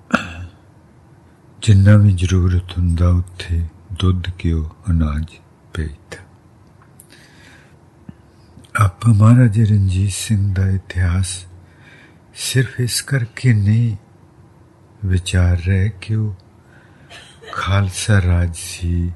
जिन्ना भी जरूरत हुंदा उत्थे दुध घ्यो अनाज भेजदा। आपां महाराजा रणजीत सिंह दा इतिहास सिर्फ इस करके नहीं विचार रहे कि वो खालसा राज सी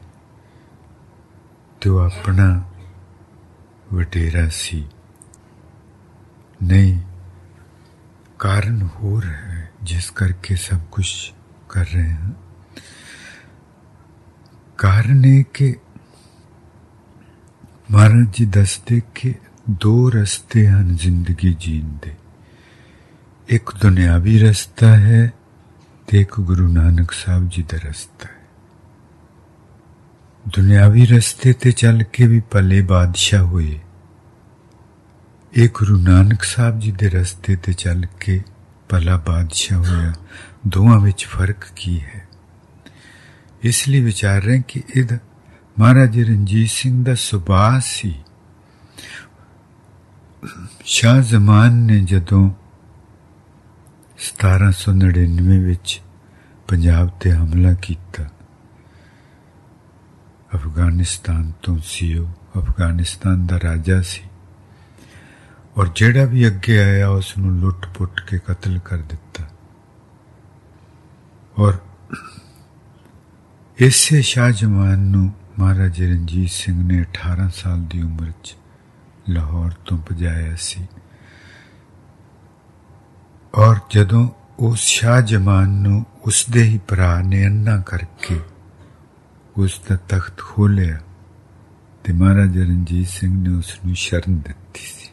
तो अपना वडेरा सी, नहीं, कारण होर है जिस करके सब कुछ कर रहे हैं। कारण है कि महाराज जी दसदे कि दो रस्ते हैं जिंदगी जीण दे, एक दुनियावी रस्ता है ते एक गुरु नानक साहब जी दा रस्ता है। दुनियावी रस्ते ते चल के भी भले बादशाह होए, एक गुरु नानक साहब जी दे रस्ते ते चल के भला बादशाह होया, दोवां विच फर्क की है? इसलिए विचार रहे कि इध महाराज रणजीत सिंह दा सुभाव सी। शाह जमान ने जदों सतारह सौ नड़िनवे विच पंजाब ते हमला किया, अफगानिस्तान तो सी, अफगानिस्तान दा राजा सी, और जेड़ा भी अगे आया उसनूं लुट पुट के कतल कर दिता। और इसे शाह जमान नूं महाराजा रणजीत सिंह ने अठारह साल की उम्र च लाहौर तो भजाया सी। और जदों उस शाह जमान नूं उसदे ही भरा ने अन्ना करके उसका तख्त खोलिया ते महाराजा रणजीत सिंह ने उसनूं शरण दिती सी।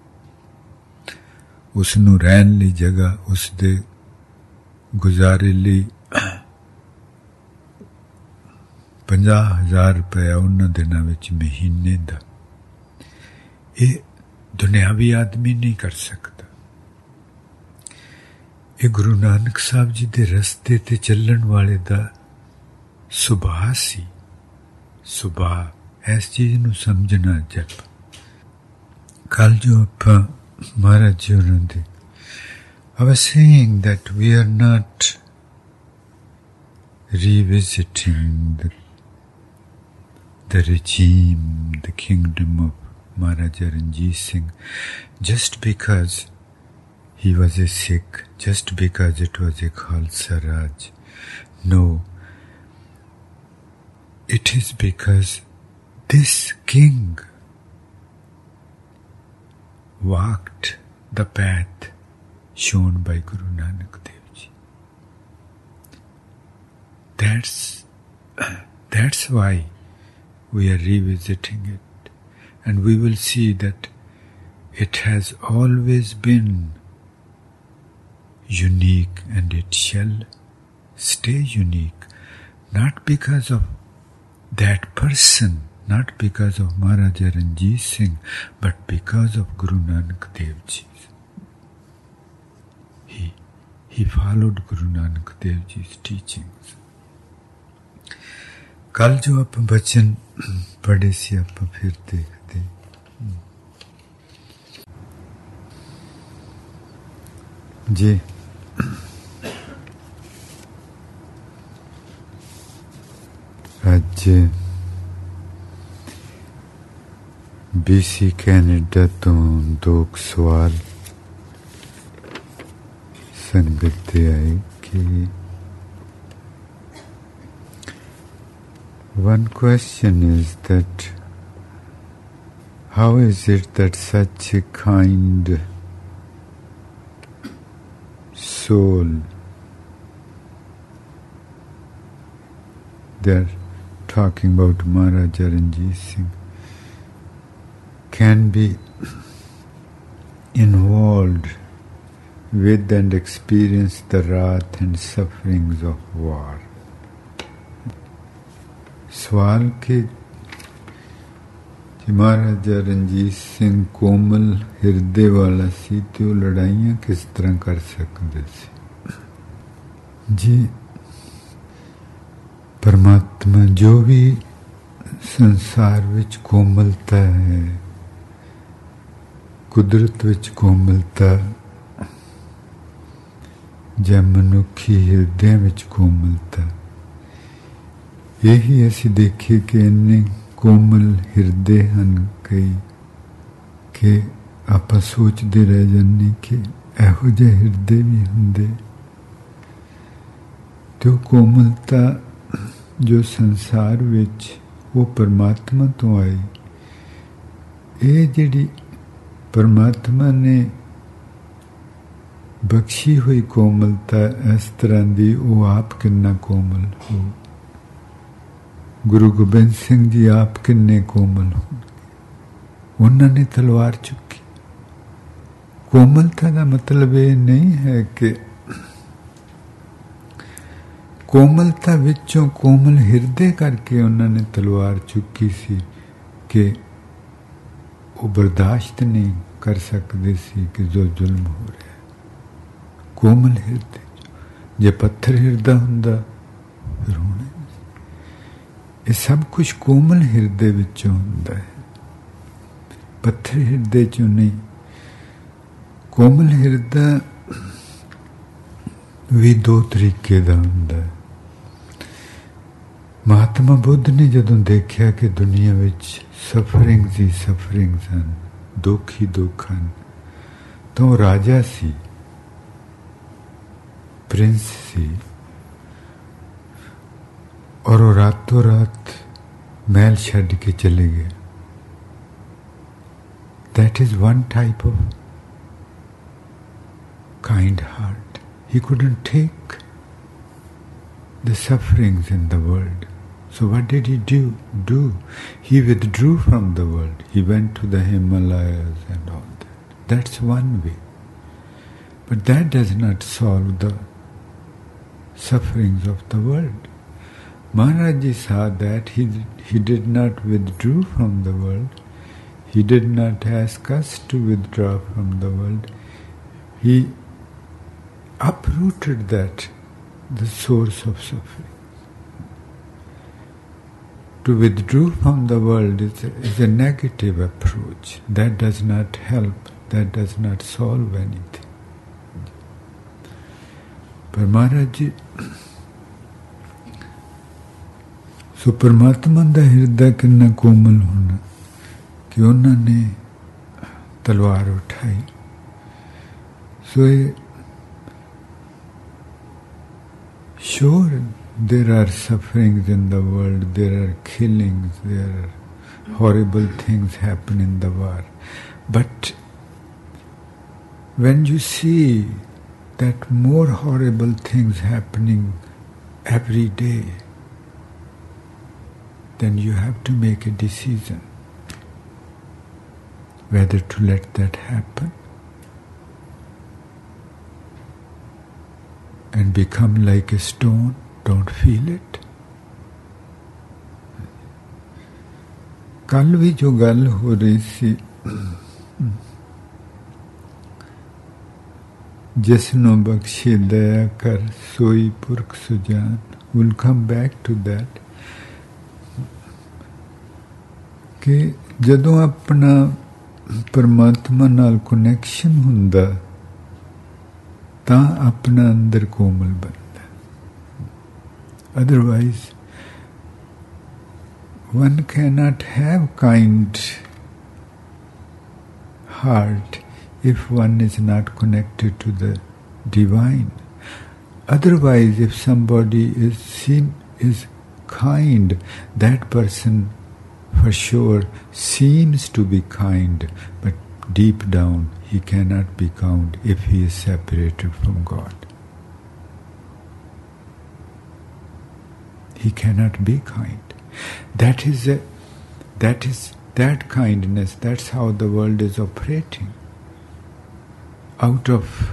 उसनूं रहन लई जगह, उसदे गुजारे लई पंजाह हजार रुपया उन्हां दिनां विच महीने दा। ये दुनियावी आदमी नहीं कर सकता। ये गुरु नानक साहब जी दे रस्ते ते चलण वाले दा सुभाव सी। सुभाव इस चीज नूं समझना। जब कल जो आपां महाराज जी होरां दे, I was saying that we are not revisiting the, the regime, the kingdom of Maharaja Ranjit Singh just because he was a Sikh, just because it was a Khalsa Raj. No, it is because this king walked the path shown by Guru Nanak Dev Ji. That's, that's why we are revisiting it. And we will see that it has always been unique and it shall stay unique, not because of that person, not because of Maharaja Ranjit Singh, but because of Guru Nanak Dev Ji. He, he followed Guru Nanak Dev Ji's teachings. कल जो आप बचन पढ़े से आप फिर देखते जी। आज बीसी कैनेडा तो दो सवाल संगत दे आए कि one question is that how is it that such a kind soul, they are talking about Maharaja Ranjit Singh, can be involved with and experience the wrath and sufferings of war. सवाल के महाराजा रणजीत सिंह कोमल हिरदे वाला सी ते वो लड़ाइयां किस तरह कर सकते सी जी। परमात्मा जो भी संसार विच कोमलता है, कुदरत विच कोमलता, ਜਾਂ ਮਨੁੱਖੀ ਹਿਰਦਿਆਂ ਵਿੱਚ ਕੋਮਲਤਾ, यही असी देखे कि इन्ने कोमल हिरदे हन कई कि आप सोचते रह जाने कि एहो जिहे हिरदे भी हुंदे। तो कोमलता जो संसार विच वो परमात्मा तो आई। ये जिहड़ी परमात्मा ने बख्शी हुई कोमलता इस तरह की, वो आप कितना कोमल हो। गुरु गोबिंद सिंह जी आप किन्ने कोमल हो। ਉਹਨਾਂ ਨੇ ਤਲਵਾਰ ਚੁੱਕੀ। ਕੋਮਲਤਾ ਦਾ ਮਤਲਬ ਇਹ ਨਹੀਂ ਹੈ ਕਿ ਕੋਮਲਤਾ ਵਿੱਚੋਂ ਕੋਮਲ ਹਿਰਦੇ ਕਰਕੇ ਉਹਨਾਂ ਨੇ ਤਲਵਾਰ ਚੁੱਕੀ ਸੀ ਕਿ ਉਹ ਬਰਦਾਸ਼ਤ ਨਹੀਂ ਕਰ ਸਕਦੇ ਸੀ ਕਿ ਜੋ ਜ਼ੁਲਮ ਹੋ ਰਿਹਾ। ਕੋਮਲ ਹਿਰਦੇ, ਜੇ ਪੱਥਰ ਹਿਰਦਾ ਹੁੰਦਾ ਫਿਰ ਹੋਣਾ। ਇਹ ਸਭ ਕੁਝ ਕੋਮਲ ਹਿਰਦੇ ਵਿੱਚੋਂ ਹੁੰਦਾ ਹੈ, ਪੱਥਰ ਹਿਰਦੇ ਚੋਂ ਨਹੀਂ। ਕੋਮਲ ਹਿਰਦਾ ਵੀ ਦੋ ਤਰੀਕੇ ਦਾ ਹੁੰਦਾ ਹੈ। ਮਹਾਤਮਾ ਬੁੱਧ ਨੇ ਜਦੋਂ ਦੇਖਿਆ ਕਿ ਦੁਨੀਆ ਵਿੱਚ ਸਫਰਿੰਗਸ ਹੀ ਸਫਰਿੰਗਸ ਹਨ, ਦੁੱਖ ਹੀ ਦੁੱਖ ਹਨ, ਤਾਂ ਉਹ ਰਾਜਾ ਸੀ, ਪ੍ਰਿੰਸ ਸੀ, और वो रातों रात महल छड़ के चले गए। That is one type of kind heart. He couldn't take the sufferings in the world. So what did he do? Do? He withdrew from the world. He went to the Himalayas and all that. That's one way. But that does not solve the sufferings of the world. Maharaj Ji saw that he, he did not withdraw from the world. He did not ask us to withdraw from the world. He uprooted that, the source of suffering. To withdraw from the world is a, is a negative approach. That does not help. That does not solve anything. But Maharaj Ji, ਸੋ ਪਰਮਾਤਮਾ ਦਾ ਹਿਰਦਾ ਕਿੰਨਾ ਕੋਮਲ ਹੋਣਾ ਕਿ ਉਹਨਾਂ ਨੇ ਤਲਵਾਰ ਉਠਾਈ। ਸੋ ਇਹ sure there are sufferings in the world, there are killings, there are horrible things happen in the war, but when you see that more horrible things happening every day, then you have to make a decision whether to let that happen and become like a stone, don't feel it. ਕੱਲ ਵੀ ਜੋ ਗੱਲ ਹੋ ਰਹੀ ਸੀ, ਜਿਸ ਨੂੰ ਬਖਸ਼ੇ ਦਇਆ ਕਰ ਸੋਈ ਪੁਰਖ ਸੁਜਾਨ, we'll come back to that. ਕਿ ਜਦੋਂ ਆਪਣਾ ਪਰਮਾਤਮਾ ਨਾਲ ਕਨੈਕਸ਼ਨ ਹੁੰਦਾ ਤਾਂ ਆਪਣਾ ਅੰਦਰ ਕੋਮਲ ਬਣਦਾ। Otherwise one cannot have kind heart if one is not connected to the divine. Otherwise, if somebody is seen is kind, that person for sure seems to be kind, but deep down he cannot be kind if he is separated from God. He cannot be kind. That is a, that is that kindness, that's how the world is operating. Out of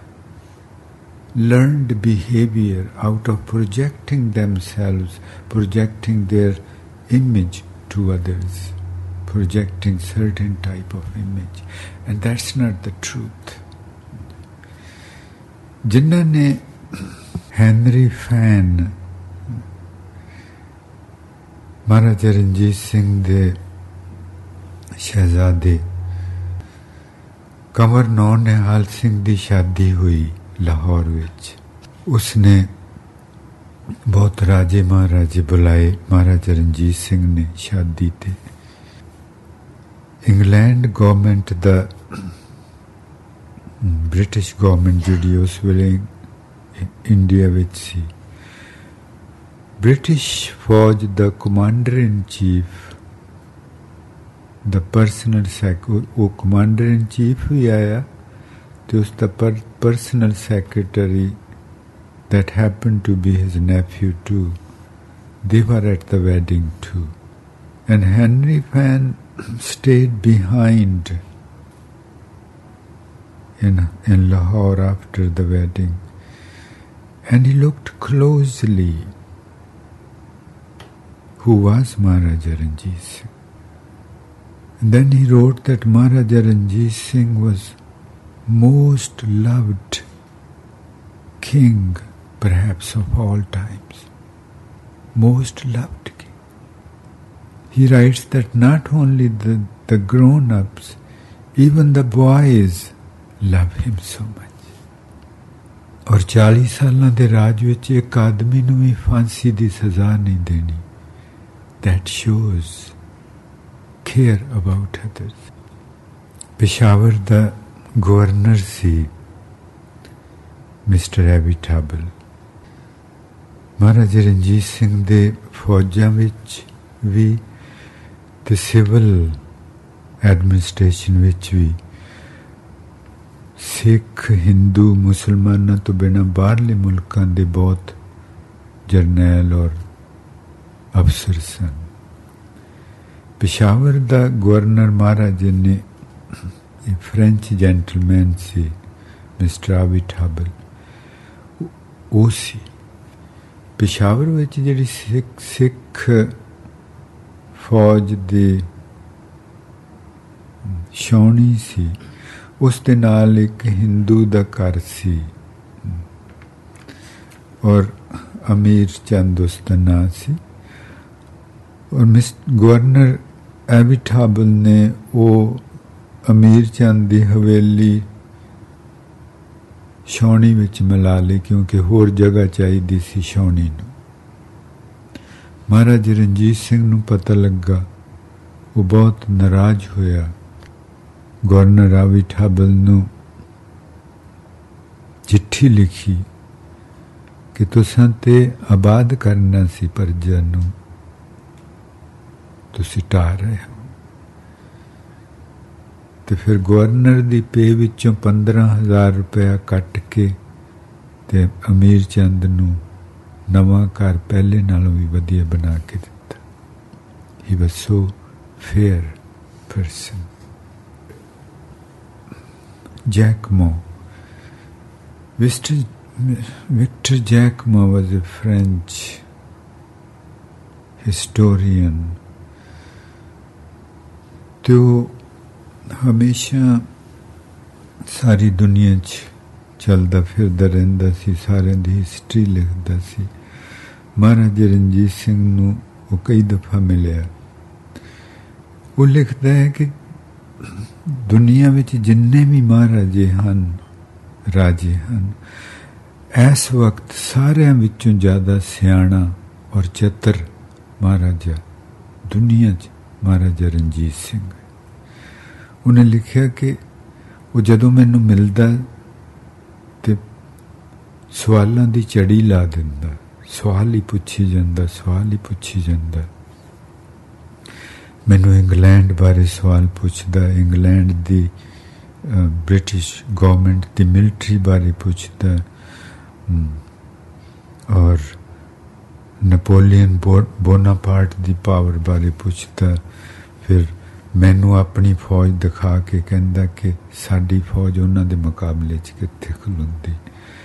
learned behavior, out of projecting themselves, projecting their image to others, projecting certain type of image, and that's not the truth. जिन्हों ने Henry Fane Maharaja Ranjit Singh दे शहजादे कंवर नौ निहाल सिंह दी शादी हुई लाहौर विच, उसने बहुत राजे महाराजे बुलाए। महाराजा रणजीत सिंह ने शादी ते इंग्लैंड गवर्नमेंट दा ब्रिटिश गवर्नमेंट जिहड़ी उस वेले इंडिया विच सी, ब्रिटिश फौज दा commander in chief, the personal sec वो कमांडर इन चीफ भी आया ते उसका personal secretary that happened to be his nephew too. They were at the wedding too. And Henry Fan stayed behind in, in Lahore after the wedding, and he looked closely who was Maharaja Ranjit Singh. And then he wrote that Maharaja Ranjit Singh was most loved king perhaps of all times. Most loved king. He writes that not only the, the grown-ups, even the boys love him so much. और चाली सालां दे राज विच एक आदमी नूं भी फांसी दी सज़ा नहीं देनी. That shows care about others. Peshawar da governor si Mister Abitable. Maharaja Ranjit Singh de ਫੌਜਾਂ ਵਿੱਚ ਵੀ ਤੇ ਸਿਵਲ ਐਡਮਿਨਿਸਟ੍ਰੇਸ਼ਨ ਵਿੱਚ ਵੀ ਸਿੱਖ ਹਿੰਦੂ ਮੁਸਲਮਾਨਾਂ ਤੋਂ ਬਿਨਾਂ ਬਾਹਰਲੇ ਮੁਲਕਾਂ ਦੇ ਬਹੁਤ ਜਰਨੈਲ ਔਰ ਅਫਸਰ ਸਨ. ਪਿਸ਼ਾਵਰ ਦਾ ਗਵਰਨਰ ਮਹਾਰਾਜੇ ਨੇ ਫ੍ਰੈਂਚ ਜੈਂਟਲਮੈਨ ਸੀ ਮਿਸਟਰ ਆਬਿਟਾਬਲ. ਉਹ ਸੀ ਪਿਸ਼ਾਵਰ ਵਿੱਚ ਜਿਹੜੀ ਸਿੱਖ ਸਿੱਖ ਫੌਜ ਦੀ ਛਾਉਣੀ ਸੀ ਉਸ ਦੇ ਨਾਲ ਇੱਕ ਹਿੰਦੂ ਦਾ ਘਰ ਸੀ ਔਰ ਅਮੀਰ ਚੰਦ ਉਸ ਦਾ ਨਾਂ ਸੀ. ਔਰ ਮਿਸ ਗਵਰਨਰ ਐਬਿਟਾਬਲ ਨੇ ਉਹ ਅਮੀਰ ਚੰਦ ਦੀ ਹਵੇਲੀ ਛਾਉਣੀ ਵਿੱਚ ਮਿਲਾ ਲਈ ਕਿਉਂਕਿ ਹੋਰ ਜਗ੍ਹਾ ਚਾਹੀਦੀ ਸੀ ਛਾਉਣੀ ਨੂੰ. ਮਹਾਰਾਜਾ ਰਣਜੀਤ ਸਿੰਘ ਨੂੰ ਪਤਾ ਲੱਗਾ. ਉਹ ਬਹੁਤ ਨਾਰਾਜ਼ ਹੋਇਆ. ਗਵਰਨਰ ਐਬਿਟਾਬਲ ਨੂੰ ਚਿੱਠੀ ਲਿਖੀ ਕਿ ਤੁਸਾਂ ਤੇ ਆਬਾਦ ਕਰਨਾ ਸੀ ਪ੍ਰਜਾ ਨੂੰ, ਤੁਸੀਂ ਢਾਹ ਰਹੇ ਹੋ. ਤੇ ਫਿਰ ਗਵਰਨਰ ਦੀ ਪੇ ਵਿੱਚੋਂ ਪੰਦਰਾਂ ਹਜ਼ਾਰ ਰੁਪਇਆ ਕੱਟ ਕੇ ਤੇ ਅਮੀਰ ਚੰਦ ਨੂੰ ਨਵਾਂ ਘਰ ਪਹਿਲੇ ਨਾਲੋਂ ਵੀ ਵਧੀਆ ਬਣਾ ਕੇ ਦਿੱਤਾ. He was so fair person. Jacquemot. Victor, Victor Jacquemot was a French historian. तो हमेशा सारी दुनिया च चलदा फिरदा रहिंदा सी, सारिਆਂ ਦੀ ਹਿਸਟਰੀ ਲਿਖਦਾ ਸੀ. ਮਹਾਰਾਜਾ ਰਣਜੀਤ ਸਿੰਘ ਨੂੰ ਉਹ ਕਈ ਦਫਾ ਮਿਲਿਆ. ਉਹ ਲਿਖਦਾ ਹੈ ਕਿ ਦੁਨੀਆ ਵਿੱਚ ਜਿੰਨੇ ਵੀ ਮਹਾਰਾਜੇ ਹਨ, ਰਾਜੇ ਹਨ, ਇਸ ਵਕਤ ਸਾਰਿਆਂ ਵਿੱਚੋਂ ਜ਼ਿਆਦਾ ਸਿਆਣਾ ਔਰ ਚਤਰ ਮਹਾਰਾਜਾ ਦੁਨੀਆ 'ਚ ਮਹਾਰਾਜਾ ਰਣਜੀਤ ਸਿੰਘ. ਉਹਨੇ ਲਿਖਿਆ ਕਿ ਉਹ ਜਦੋਂ ਮੈਨੂੰ ਮਿਲਦਾ ਤੇ ਸਵਾਲਾਂ ਦੀ ਚੜੀ ਲਾ ਦਿੰਦਾ. ਸਵਾਲ ਹੀ ਪੁੱਛੀ ਜਾਂਦਾ, ਸਵਾਲ ਹੀ ਪੁੱਛੀ ਜਾਂਦਾ. ਮੈਨੂੰ ਇੰਗਲੈਂਡ ਬਾਰੇ ਸਵਾਲ ਪੁੱਛਦਾ, ਇੰਗਲੈਂਡ ਦੀ ਬ੍ਰਿਟਿਸ਼ ਗੌਰਮੈਂਟ ਦੀ ਮਿਲਟਰੀ ਬਾਰੇ ਪੁੱਛਦਾ ਔਰ ਨੈਪੋਲੀਅਨ ਬੋਨਾਪਾਰਟ ਦੀ ਪਾਵਰ ਬਾਰੇ ਪੁੱਛਦਾ. ਫਿਰ ਮੈਨੂੰ ਆਪਣੀ ਫੌਜ ਦਿਖਾ ਕੇ ਕਹਿੰਦਾ ਕਿ ਸਾਡੀ ਫੌਜ ਉਹਨਾਂ ਦੇ ਮੁਕਾਬਲੇ 'ਚ ਕਿੱਥੇ ਖਲੋਂਦੀ.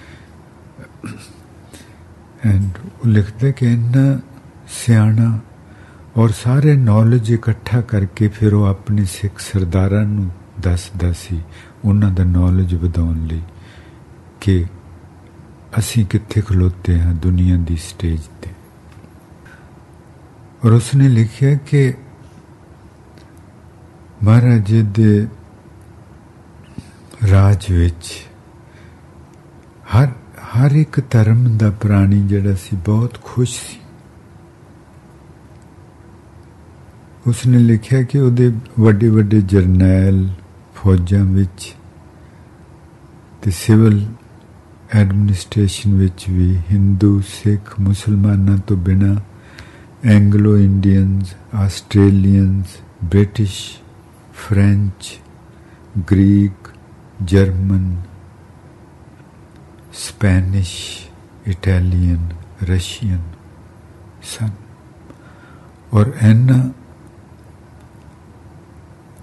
ਐਂਡ ਉਹ ਲਿਖਦਾ ਕਿ ਇੰਨਾ ਸਿਆਣਾ ਔਰ ਸਾਰੇ ਨੌਲੇਜ ਇਕੱਠਾ ਕਰਕੇ ਫਿਰ ਉਹ ਆਪਣੇ ਸਿੱਖ ਸਰਦਾਰਾਂ ਨੂੰ ਦੱਸਦਾ ਸੀ ਉਹਨਾਂ ਦਾ ਨੌਲੇਜ ਵਧਾਉਣ ਲਈ ਕਿ ਅਸੀਂ ਕਿੱਥੇ ਖਲੋਤੇ ਹਾਂ ਦੁਨੀਆ ਦੀ ਸਟੇਜ 'ਤੇ. ਔਰ ਉਸਨੇ ਲਿਖਿਆ ਕਿ ਮਹਾਰਾਜੇ ਦੇ ਰਾਜ ਵਿੱਚ ਹਰ ਹਰ ਇੱਕ ਧਰਮ ਦਾ ਪ੍ਰਾਣੀ ਜਿਹੜਾ ਸੀ ਬਹੁਤ ਖੁਸ਼ ਸੀ. ਉਸਨੇ ਲਿਖਿਆ ਕਿ ਉਹਦੇ ਵੱਡੇ ਵੱਡੇ ਜਰਨੈਲ ਫੌਜਾਂ ਵਿੱਚ ਤੇ ਸਿਵਲ ਐਡਮਿਨਿਸਟ੍ਰੇਸ਼ਨ ਵਿੱਚ ਵੀ ਹਿੰਦੂ ਸਿੱਖ ਮੁਸਲਮਾਨਾਂ ਤੋਂ ਬਿਨਾਂ Anglo Indians, Australians, British, French, Greek, German, Spanish, Italian, Russian ਸਨ. ਔਰ ਇਹਨਾਂ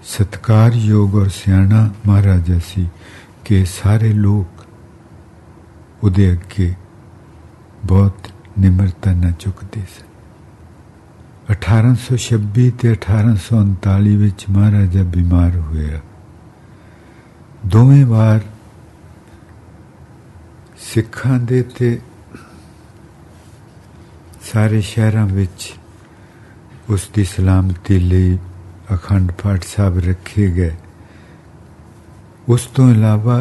सत्कारयोग और सियाणा महाराजा सी कि सारे लोग उहदे अगे बहुत निमरता न चुकते सन। अठारह सौ छब्बी ते अठारह सौ उनताली विच महाराजा बीमार होया। दोवें बार सिखां दे ते सारे शहरां विच उसकी सलामती लई अखंड पाठ साहब रखे गए। उस तो इलावा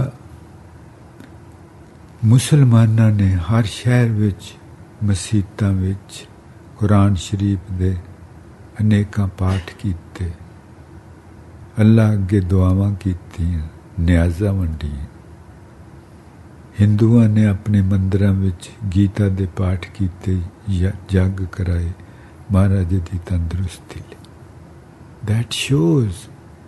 मुसलमाना ने हर शहर विच मसीतां विच कुरान शरीफ दे अनेकां पाठ कीते, अल्लाह अगे दुआवां कीतियां, न्याज़ां वंडियां। हिंदुआं ने अपने मंदिरां विच गीता दे पाठ कीते, जग कराए महाराजे की तंदुरुस्ती लई। दैट शोज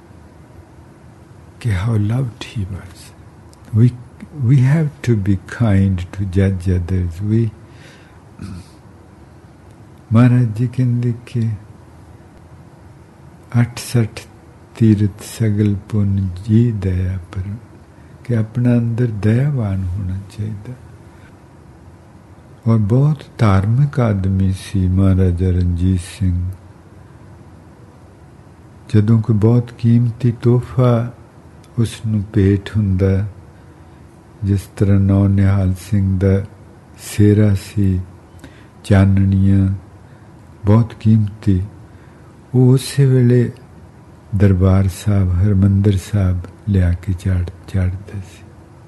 कि how loved he was. We we have to be kind to जज अदर्स। वी महाराज जी कहते कि अठ सठ तीरथ सगल पुन जी दया पर, कि अपना अंदर दयावान होना चाहिए। और बहुत धार्मिक आदमी सी महाराजा रणजीत सिंह। जदों कोई बहुत कीमती तोहफा उसनूं भेट हुंदा, जिस तरह नौ निहाल सिंह दा सेरा सी, चानणियां बहुत कीमती, वो उस वेले दरबार साहब हरमंदर साहब लिया के चाड़ चाड़ता सी,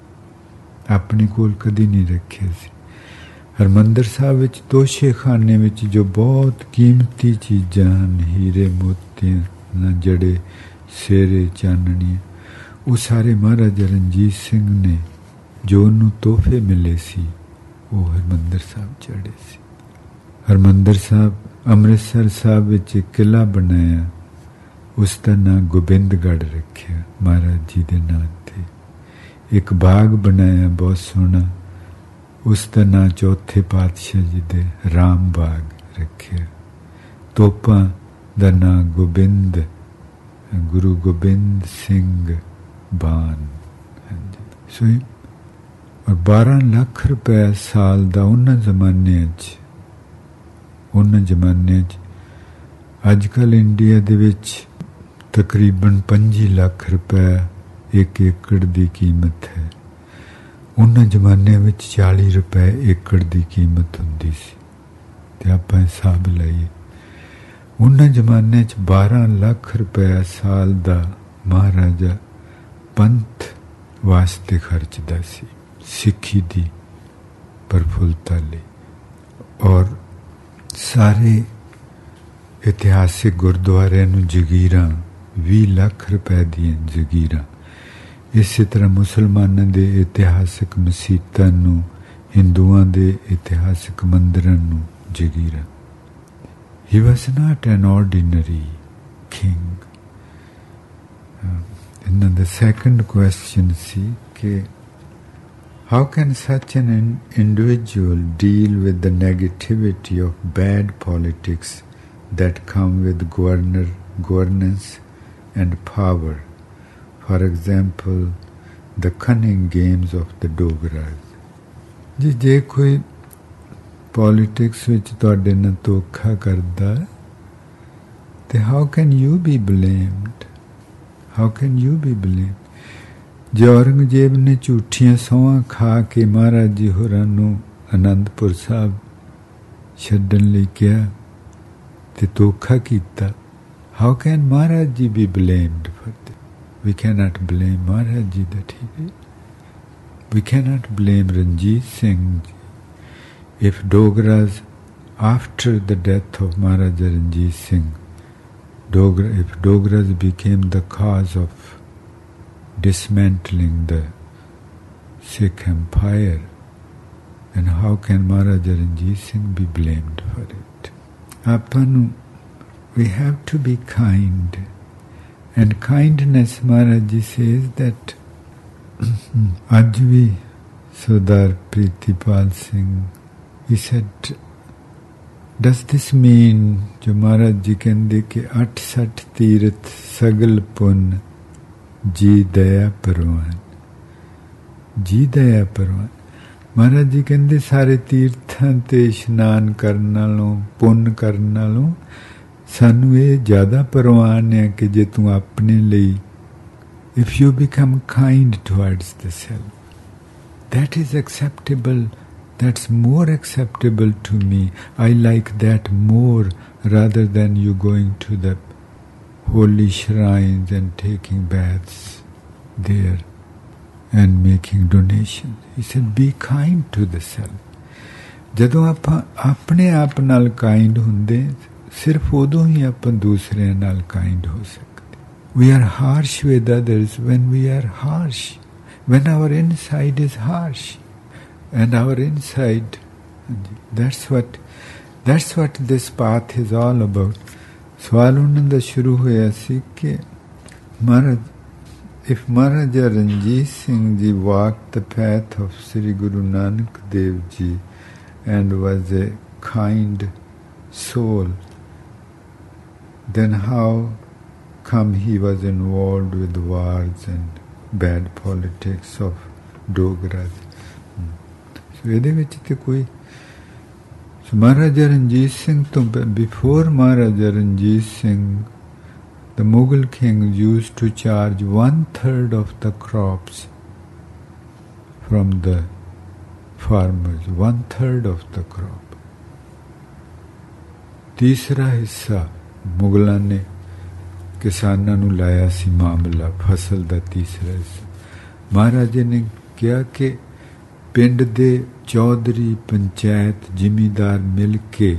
अपने कोल कदी नहीं रखे सी। हरमंदर साहब विच तोशे खाने विच जो बहुत कीमती चीज़ां हन, हीरे मोतियां जड़े सेरे चानणियां, वो सारे महाराजा रणजीत सिंह ने जो उन्होंने तोहफे मिले सी वो हरमंदर साहब चढ़े सी। हरमंदर साहब अमृतसर साहब विच एक किला बनाया, उसका नाम गोबिंदगढ़ रखिया महाराज जी के नाम ते। एक बाग बनाया बहुत सोहना, उसका नाम चौथे पातशाह जी दे राम बाग रखिया। तोपां दा नाम गोबिंद, गुरु गोबिंद सिंह बान। सो और बारह लाख रुपया साल का उन्होंने जमाने उन्होंने जमाने अजकल इंडिया दे विच तकरीबन पंजी लाख रुपया एक एकड़ की कीमत है। उन्होंने जमाने विच चाली रुपए एकड़ की कीमत हुंदी सी। ते आपां हिसाब लाइए, उन्होंने जमाने च बारह लाख रुपया साल का महाराजा पंथ वास्ते खर्चदा सी, सिक्खी दी प्रफुलता लई। और सारे इतिहासिक गुरुद्वारिਆਂ ਨੂੰ जगीरां भी लाख रुपए दी जगीरां। इस तरह मुसलमानों के इतिहासिक मसीतां ਨੂੰ, हिंदुआं के इतिहासिक मंदिरां ਨੂੰ जगीरां। He was not an ordinary king. And then the second question see कि how can such an individual deal with the negativity of bad politics that come with governor, governance and power? For example, the cunning games of the Dogras. जी जे कोई politics which तुहाडे नाल धोखा करदा ते how can you be blamed? How can you be blamed? जे औरंगजेब ने झूठियां सौहां खा के महाराज जी होरां नूं आनंदपुर साहब छड्डण लई किहा ते धोखा कीता, how can Maharaj ji be blamed for this? We cannot blame Maharaj ji that he did. We cannot blame Ranjit Singh if Dogras, after the death of Maharaja Ranjit Singh, Dogra, if Dogras became the cause of dismantling the Sikh empire, then how can Maharaja Ranjit Singh be blamed for it? Apanu, we have to be kind. And kindness, Maharaj Ji says that ਅੱਜ ਵੀ सरदार Pritipal Singh, he said Does this mean जो महाराज जी कहते कि अठ सठ तीरथ सगल पुन जी दया परवान, जी दया परवान। महाराज जी कहते सारे तीर्थां ते इशनान करन नालों पुन करन नालों सानू ये ज़्यादा परवान है कि जे तू अपने लिए if you become kind towards the self, that is acceptable, that's more acceptable to me. I like that more rather than you going to the holy shrines and taking baths there and making donations. He said, be kind to the self. ਜਦੋਂ ਆਪਾਂ ਆਪਣੇ ਆਪ ਨਾਲ kind ਹੁੰਦੇ ਸਿਰਫ ਉਦੋਂ ਹੀ ਆਪਾਂ ਦੂਸਰਿਆਂ ਨਾਲ ਕਾਇੰਡ ਹੋ ਸਕਦੇ। We are harsh with others when we are harsh, when our inside is harsh, and our inside, that's what that's what this path is all about. ਸਵਾਲ ਉਹਨਾਂ ਦਾ ਸ਼ੁਰੂ ਹੋਇਆ ਸੀ ਕਿ ਮਹਾਰਾਜ if Maharaja Ranjit Singh ji walked the path of Sri Guru Nanak Dev Ji and was a kind soul, then how come he was involved with wars and bad politics of Dogras? So ਇਹਦੇ ਵਿੱਚ ਤੇ ਕੋਈ so Maharaja Ranjit Singh ਤੋਂ before Maharaja Ranjit Singh, the Mughal king used to charge one third of the crops from the farmers, one third of the crop. ਤੀਸਰਾ ਹਿੱਸਾ ਮੁਗਲਾਂ ਨੇ ਕਿਸਾਨਾਂ ਨੂੰ ਲਾਇਆ ਸੀ ਮਾਮਲਾ ਫਸਲ ਦਾ ਤੀਸਰਾ ਹਿੱਸਾ। ਮਹਾਰਾਜੇ ਨੇ ਕਿਹਾ ਕਿ ਪਿੰਡ ਦੇ ਚੌਧਰੀ ਪੰਚਾਇਤ ਜ਼ਿਮੀਂਦਾਰ ਮਿਲ ਕੇ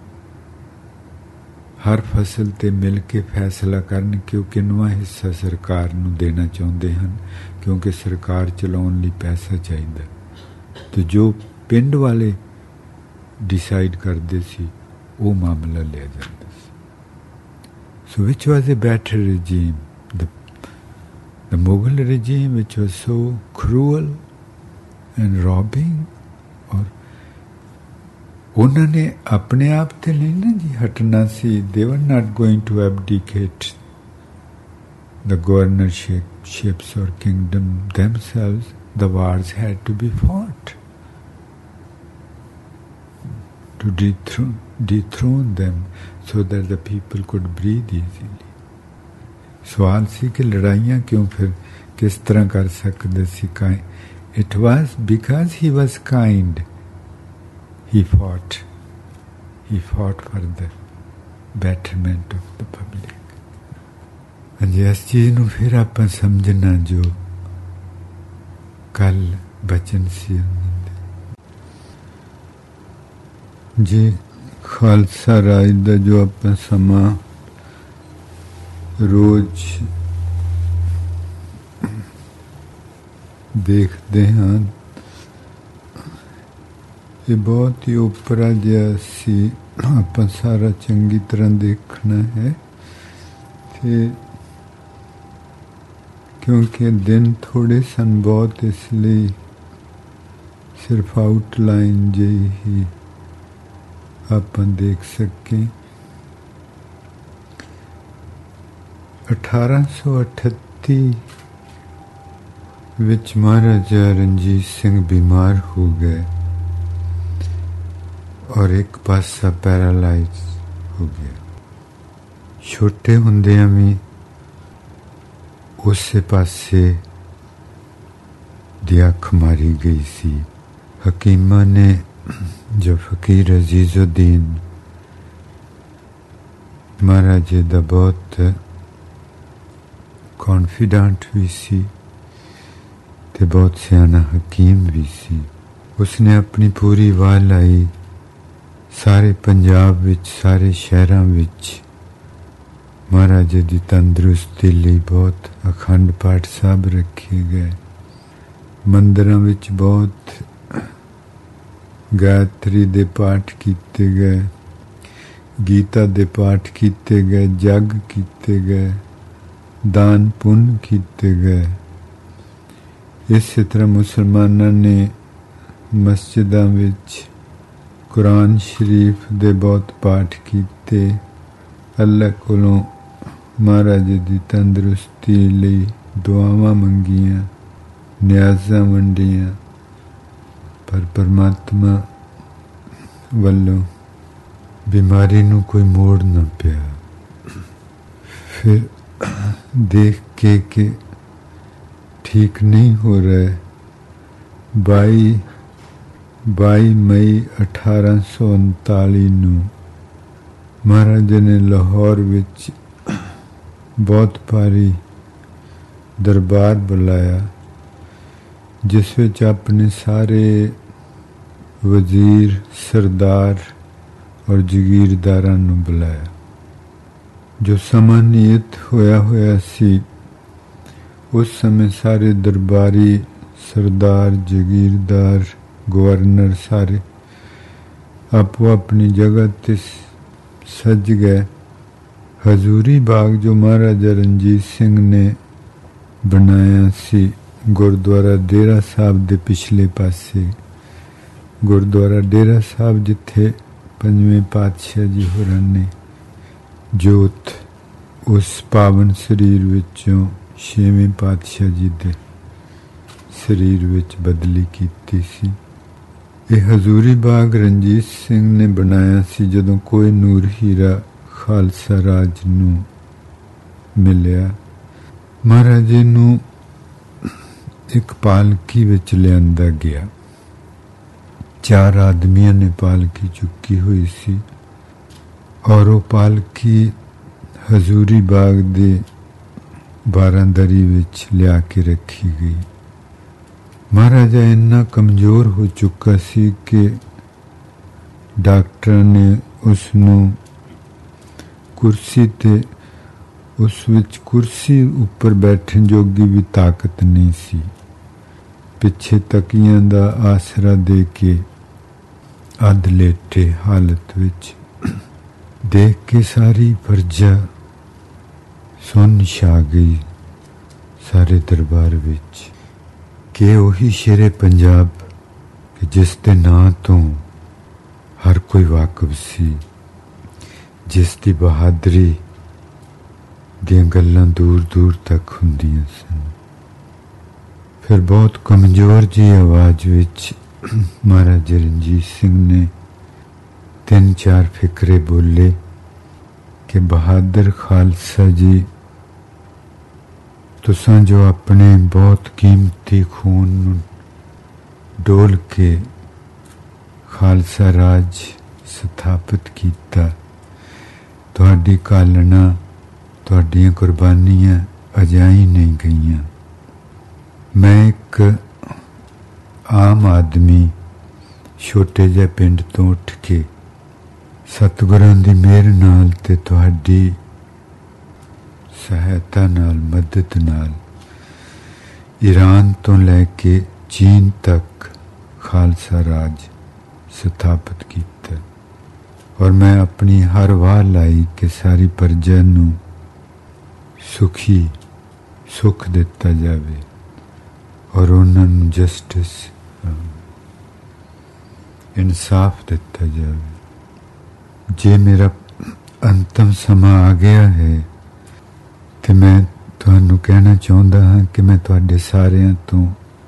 ਹਰ ਫਸਲ ਤੇ ਮਿਲ ਕੇ ਫੈਸਲਾ ਕਰਨ ਕਿ ਉਹ ਕਿੰਨਵਾਂ ਹਿੱਸਾ ਸਰਕਾਰ ਨੂੰ ਦੇਣਾ ਚਾਹੁੰਦੇ ਹਨ, ਕਿਉਂਕਿ ਸਰਕਾਰ ਚਲਾਉਣ ਲਈ ਪੈਸਾ ਚਾਹੀਦਾ। ਤੇ ਜੋ ਪਿੰਡ ਵਾਲੇ ਡਿਸਾਈਡ ਕਰਦੇ ਸੀ ਉਹ ਮਾਮਲਾ ਲਿਆ ਜਾਂਦਾ। So which was a better regime? The, the Mughal regime, which was so cruel and robbing, or ਉਹਨਾਂ ਨੇ ਆਪਣੇ ਆਪ ਤੇ ਨਹੀਂ ਨਾ ਜੀ ਹਟਣਾ ਸੀ। They were not going to abdicate the governorships or kingdom themselves. The wars had to be fought to dethrone, dethrone them so that the people could breathe easily. ਸਵਾਲ ਸੀ ਕਿ ਲੜਾਈਆਂ ਕਿਉਂ ਫਿਰ ਕਿਸ ਤਰ੍ਹਾਂ ਕਰ ਸਕਦੇ ਸੀ? It was because he was kind. He fought. He fought for the betterment of the public. ਹਾਂਜੀ, ਇਸ ਚੀਜ਼ ਨੂੰ ਫਿਰ ਆਪਾਂ ਸਮਝਣਾ ਜੋ ਕੱਲ ਬਚਨ ਸੀ ਜੀ। ਖਾਲਸਾ ਰਾਜ ਦਾ ਜੋ ਆਪਾਂ ਸਮਾਂ ਰੋਜ਼ ਦੇਖਦੇ ਹਾਂ ਇਹ ਬਹੁਤ ਹੀ ਉਪਰਾ ਜਿਹਾ ਸੀ। ਆਪਾਂ ਸਾਰਾ ਚੰਗੀ ਤਰ੍ਹਾਂ ਦੇਖਣਾ ਹੈ ਤੇ ਕਿਉਂਕਿ ਦਿਨ ਥੋੜ੍ਹੇ ਸਨ ਬਹੁਤ, ਇਸ ਲਈ ਸਿਰਫ ਆਊਟਲਾਈਨ ਜਿਹੀ ਹੀ ਆਪਾਂ ਦੇਖ ਸਕੇ। ਅਠਾਰਾਂ ਸੌ ਅਠੱਤੀ ਵਿੱਚ ਮਹਾਰਾਜਾ ਰਣਜੀਤ ਸਿੰਘ ਬਿਮਾਰ ਹੋ ਗਏ ਔਰ ਇੱਕ ਪਾਸਾ ਪੈਰਾਲਾਈਜ਼ ਹੋ ਗਿਆ। ਛੋਟੇ ਹੁੰਦਿਆਂ ਵੀ ਉਸੇ ਪਾਸੇ ਦੀ ਅੱਖ ਮਾਰੀ ਗਈ ਸੀ। ਹਕੀਮਾਂ ਨੇ ਜੋ ਫਕੀਰ ਅਜ਼ੀਜ਼ੁਦੀਨ ਮਹਾਰਾਜੇ ਦਾ ਬਹੁਤ ਕੌਨਫੀਡੈਂਟ ਵੀ ਸੀ ਤੇ ਬਹੁਤ ਸਿਆਣਾ ਹਕੀਮ ਵੀ ਸੀ। ਉਸਨੇ ਆਪਣੀ ਪੂਰੀ ਵਾਹ ਲਾਈ ਸਾਰੇ ਪੰਜਾਬ ਵਿੱਚ, ਸਾਰੇ ਸ਼ਹਿਰਾਂ ਵਿੱਚ ਮਹਾਰਾਜੇ ਦੀ ਤੰਦਰੁਸਤੀ ਲਈ ਬਹੁਤ ਅਖੰਡ ਪਾਠ ਸਾਹਿਬ ਰੱਖੇ ਗਏ। ਮੰਦਰਾਂ ਵਿੱਚ ਬਹੁਤ ਗਾਇਤਰੀ ਦੇ ਪਾਠ ਕੀਤੇ ਗਏ, ਗੀਤਾ ਦੇ ਪਾਠ ਕੀਤੇ ਗਏ, ਜਗ ਕੀਤੇ ਗਏ, ਦਾਨ ਪੁੰਨ ਕੀਤੇ ਗਏ। ਇਸੇ ਤਰ੍ਹਾਂ ਮੁਸਲਮਾਨਾਂ ਨੇ ਮਸਜਿਦਾਂ ਵਿੱਚ कुरान शरीफ दे बहुत पाठ कीते, अल्लाह कोलों महाराज दी तंदुरुस्ती लई दुआवां मंगियां, न्याज़ां वंडियां, पर परमात्मा वल्लों बीमारी नूं कोई मोड़ ना पिया। फिर देख के कि ठीक नहीं हो रहा, बाई बाई मई अठारह सौ उनताली नूं महाराज ने लाहौर विच बहुत भारी दरबार बुलाया, जिस विच अपने सारे वजीर, सरदार और जगीरदारां नूं बुलाया। जो समा नियत होया होया सी, उस समय सारे दरबारी, सरदार, जगीरदार, गवर्नर सारे आपो अपनी जगह ते सज गए। हजूरी बाग जो महाराजा रणजीत सिंह ने बनाया सी, गुरुद्वारा डेरा साहब दे पिछले पासे, गुरुद्वारा डेरा साहब जिथे पंजवें पातशाह जी होरां ने जोत उस पावन शरीर विचों छेवें पातशाह जी दे शरीर विच बदली कीती सी। यह हजूरी बाग रणजीत सिंह ने बनाया सी जदों कोई नूर हीरा खालसा राज नूं मिलिया। महाराजे नूं एक पालकी विच लिआंदा गया। चार आदमियों ने पालकी चुकी हुई सी और वो पालकी हजूरी बाग दे बारांदरी विच लिया के रखी गई। महाराजा इन्ना कमज़ोर हो चुका सी कि डॉक्टर ने उसनूं कुर्सी ते उस विच कुर्सी उपर बैठण जोगी भी ताकत नहीं सी। पिछे तकियां दा आसरा दे के अध लेटे हालत विच देख के सारी प्रजा सुन छा गई सारे दरबार विच कि उही शेरे पंजाब कि जिस दे नां तो हर कोई वाकिफ सी, जिस दी बहादरी दियां गल्लां दूर दूर तक हुंदियां सन। फिर बहुत कमज़ोर जी आवाज़ विच महाराजा रणजीत सिंह ने तीन चार फिक्रे बोले कि बहादुर खालसा जी, तुसां जो अपने बहुत कीमती खून नूं डोल के खालसा राज स्थापित कीता, तुहाडी कालना, तुहाडियां कुर्बानियां अजाई नहीं गईयां। मैं एक आम आदमी छोटे जे पिंड तो उठ के सतगुरां दी मेहर नाल ते तुहाडी सहायता नाल, मदद नाल ईरान तो लैके चीन तक खालसा राज स्थापित किया और मैं अपनी हर वाह लाई कि सारी प्रजा नूं सुखी सुख दिता जाए और उन्हां नूं जस्टिस, इंसाफ दिता जाए। जे मेरा अंतिम समा आ गया है तो मैं तुहानूं कहना चाहुंदा हाँ कि मैं तुहाडे सारिਆਂ ਤੋਂ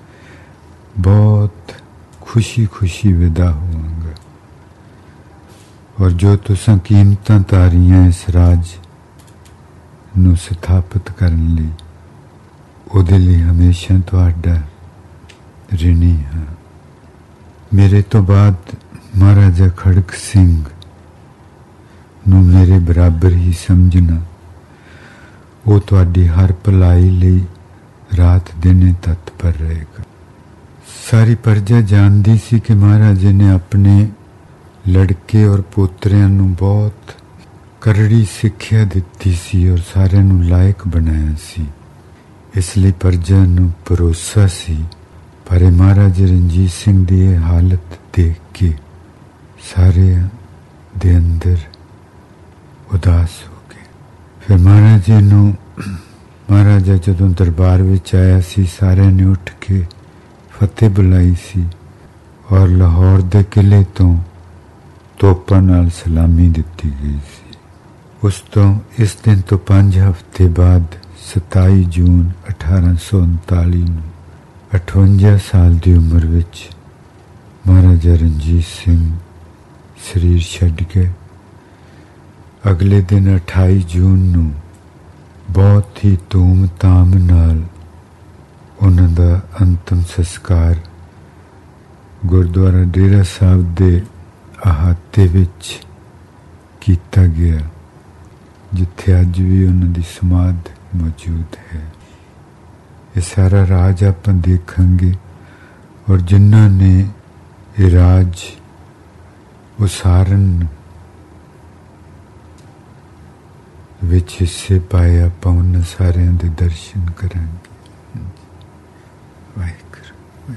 बहुत खुशी खुशी विदा होवांगा और जो तुसां कीमतां तारियां इस राज नूं स्थापित करन लई, ਉਹਦੇ ਲਈ हमेशा तुहाडा ऋणी हाँ। मेरे तो बाद महाराजा खड़क सिंह नूं मेरे बराबर ही समझना, वो तुहाडी हर भलाई लई रात दिन तत्पर रहेगा। सारी प्रजा जानती सी कि महाराजे ने अपने लड़के और पोतरियां नूं बहुत करड़ी सिक्ख्या दिती सी और सारे नूं लायक बनाया सी, इसलिए प्रजा नूं भरोसा सी। पर महाराजा रणजीत सिंह दी यह हालत देख के सारे दे अंदर उदास हो गए। फिर महाराजे नूं महाराजा जदों दरबार विच आया सी, सारे ने उठ के फतेह बुलाई सी और लाहौर दे किले तो ਤੋਪਾਂ ਨਾਲ ਸਲਾਮੀ ਦਿੱਤੀ ਗਈ ਸੀ। ਉਸ ਤੋਂ ਇਸ ਦਿਨ ਤੋਂ ਪੰਜ ਹਫ਼ਤੇ ਬਾਅਦ ਸਤਾਈ ਜੂਨ ਅਠਾਰਾਂ ਸੌ ਉਨਤਾਲੀ ਨੂੰ ਅਠਵੰਜਾ ਸਾਲ ਦੀ ਉਮਰ ਵਿੱਚ ਮਹਾਰਾਜਾ ਰਣਜੀਤ ਸਿੰਘ ਸਰੀਰ ਛੱਡ ਗਏ। ਅਗਲੇ ਦਿਨ ਅਠਾਈ ਜੂਨ ਨੂੰ ਬਹੁਤ ਹੀ ਧੂਮ ਧਾਮ ਨਾਲ ਉਹਨਾਂ ਦਾ ਅੰਤਮ ਸੰਸਕਾਰ ਗੁਰਦੁਆਰਾ ਡੇਰਾ ਸਾਹਿਬ ਦੇ ਅਹਾਤੇ ਵਿੱਚ ਕੀਤਾ ਗਿਆ, ਜਿੱਥੇ ਅੱਜ ਵੀ ਉਹਨਾਂ ਦੀ ਸਮਾਧ ਮੌਜੂਦ ਹੈ। ਇਹ ਸਾਰਾ ਰਾਜ ਆਪਾਂ ਦੇਖਾਂਗੇ, ਔਰ ਜਿਨ੍ਹਾਂ ਨੇ ਇਹ ਰਾਜ ਉਸਾਰਨ ਵਿੱਚ ਹਿੱਸੇ ਪਾਏ, ਆਪਾਂ ਉਹਨਾਂ ਸਾਰਿਆਂ ਦੇ ਦਰਸ਼ਨ ਕਰਾਂਗੇ। ਵਾਹਿਗੁਰੂ।